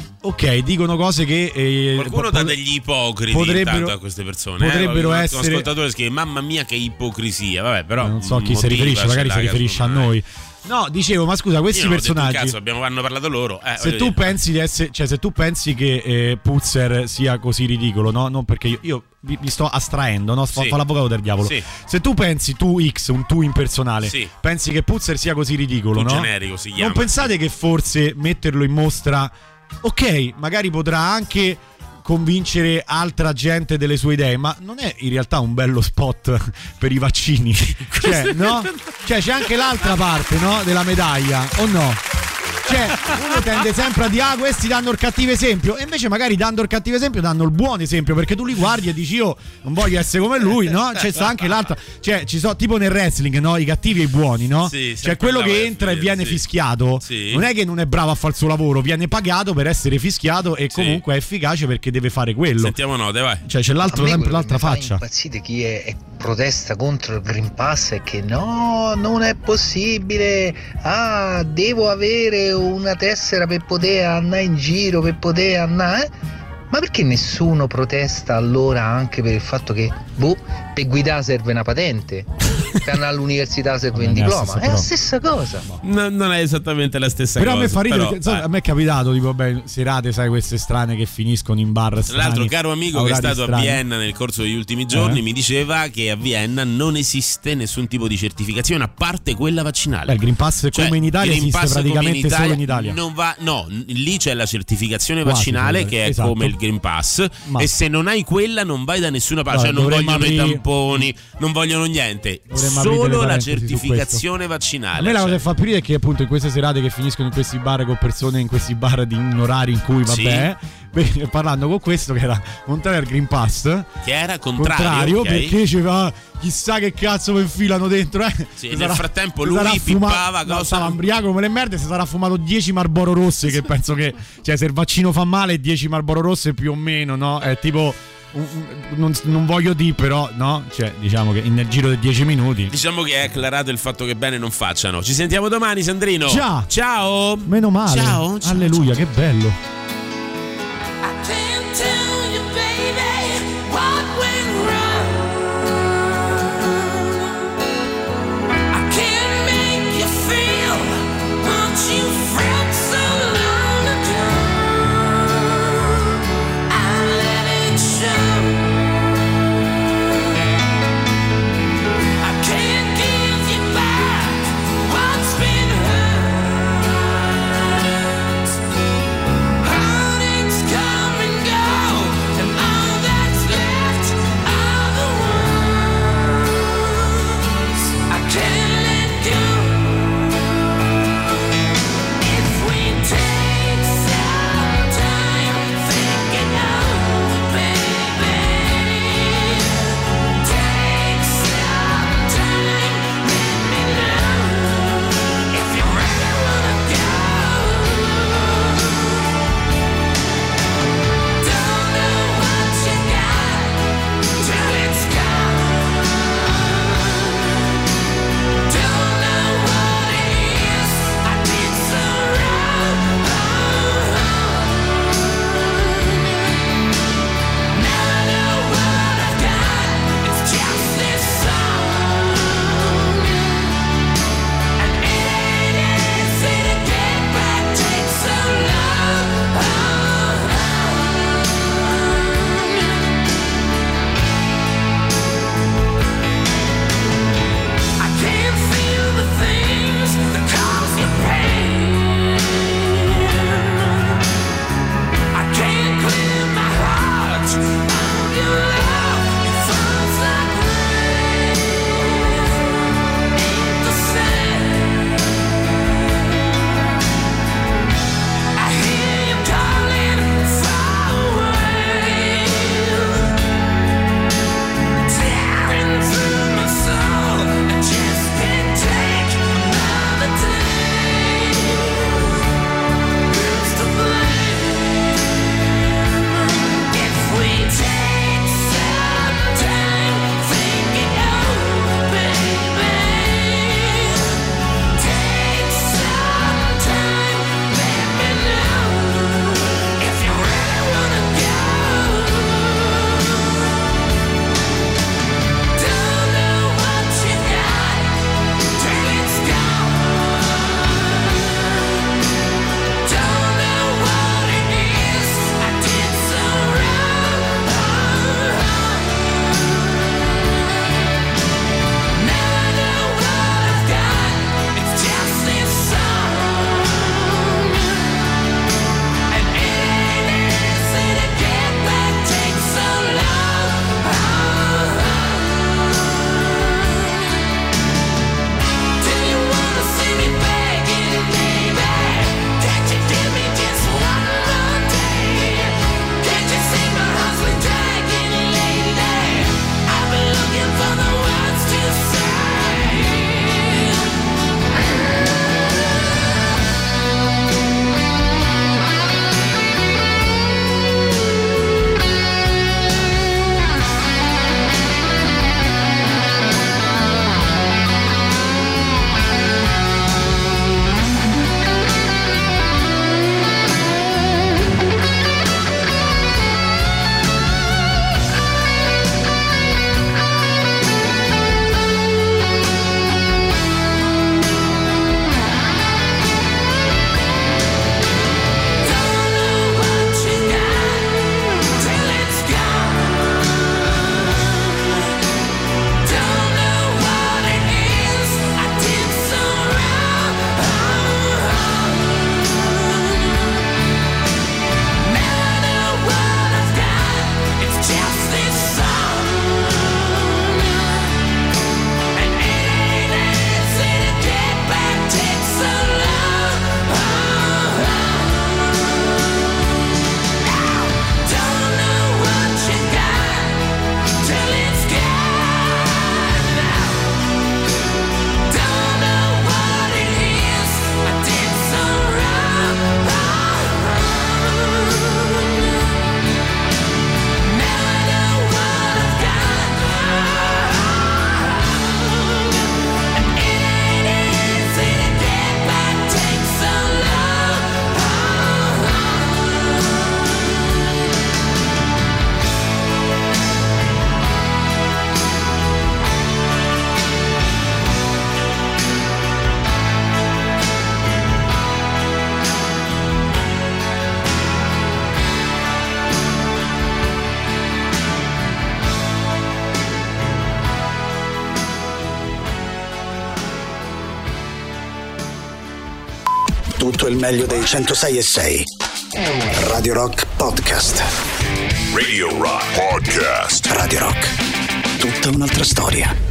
ok, dicono cose che. eh, Qualcuno po- dà degli ipocriti potrebbero- intanto a queste persone. potrebbero eh? Un essere- ascoltatore scrive: mamma mia, che ipocrisia. Vabbè, però. non so a chi si riferisce, magari si riferisce a noi. No, dicevo, ma scusa, questi Io non ho detto un personaggi. cazzo, abbiamo, hanno parlato loro. Eh, Se voglio tu dire. pensi di essere, cioè se tu pensi che eh, Puzzer sia così ridicolo, no? Non perché io, io vi, vi sto astraendo, no? Fa, Sì. fa l'avvocato del diavolo. Sì. Se tu pensi tu X, un tu impersonale, Sì. pensi che Puzzer sia così ridicolo, Tu no? generico si chiama. Non pensate che forse metterlo in mostra, ok, magari potrà anche convincere altra gente delle sue idee, ma non è in realtà un bello spot per i vaccini? Cioè, no? Cioè c'è anche l'altra parte, no? Della medaglia, o no? Cioè, uno tende sempre a dire ah, questi danno il cattivo esempio, e invece magari dando il cattivo esempio danno il buon esempio, perché tu li guardi e dici io non voglio essere come lui, no? C'è sta anche l'altra, cioè ci sono tipo nel wrestling, no? I cattivi e i buoni, no? Sì, cioè sempre quello là che vai a entra e finire, viene sì. fischiato Sì. non è che non è bravo a fare il suo lavoro, viene pagato per essere fischiato e Sì. comunque è efficace perché deve fare quello. Sentiamo note, vai. Cioè c'è l'altro, A me sempre quello che l'altra mi fa faccia. impazzire chi è, è protesta contro il Green Pass è che no, non è possibile. Ah, devo avere una tessera per poter andare in giro, per poter andare. eh? Ma perché nessuno protesta allora anche per il fatto che, boh, per guidare serve una patente, per andare all'università serve un Vabbè, è la diploma? stessa È la cosa. stessa cosa. No, non è esattamente la stessa Però cosa. a me fa ridere, però, perché, insomma, eh. a me è capitato tipo beh, serate, sai, queste strane che finiscono in bar Tra strani, l'altro, caro amico che è orari stato strani. a Vienna nel corso degli ultimi giorni Eh? mi diceva che a Vienna non esiste nessun tipo di certificazione a parte quella vaccinale. Beh, il Green Pass Cioè, come in Italia Green esiste Pass come praticamente solo in Italia. Non va, no, n- lì c'è la certificazione Quasi, vaccinale quasi, che è esatto. come il Green Pass. Ma- E se non hai quella non vai da nessuna parte. Vabbè, Cioè non dovremmo vogliono i aprire- tamponi, non vogliono niente. Dovremmo aprire Solo delle la parentesi su certificazione A vaccinale. me la cosa cioè. che fa più ridere è che appunto in queste serate che finiscono in questi bar con persone in questi bar di in orari in cui vabbè, beh, parlando con questo che era contrario al Green Pass, Che era contrario, contrario ok? perché diceva chissà che cazzo mi infilano dentro, eh. Sì, Si nel frattempo lui sarà pippava fuma- no, cosa- stava ubriaco come le merde, si sarà fumato dieci Marlboro rosse, che penso che cioè se il vaccino fa male dieci Marlboro rosse più o meno, no? È tipo un- un- non, non voglio dire però, no? Cioè diciamo che nel giro di dieci minuti Diciamo che è acclarato il fatto che bene non facciano. Ci sentiamo domani, Sandrino. Già. Ciao. meno male. Ciao, ciao, Alleluia, che bello. Can't tell you, baby, what went wrong. I can't make you feel what you felt so long ago. I let it show. I can't give you back what's been hurt. tutto il meglio dei centosei e sei. Radio Rock Podcast. Radio Rock Podcast. Radio Rock. Tutta un'altra storia.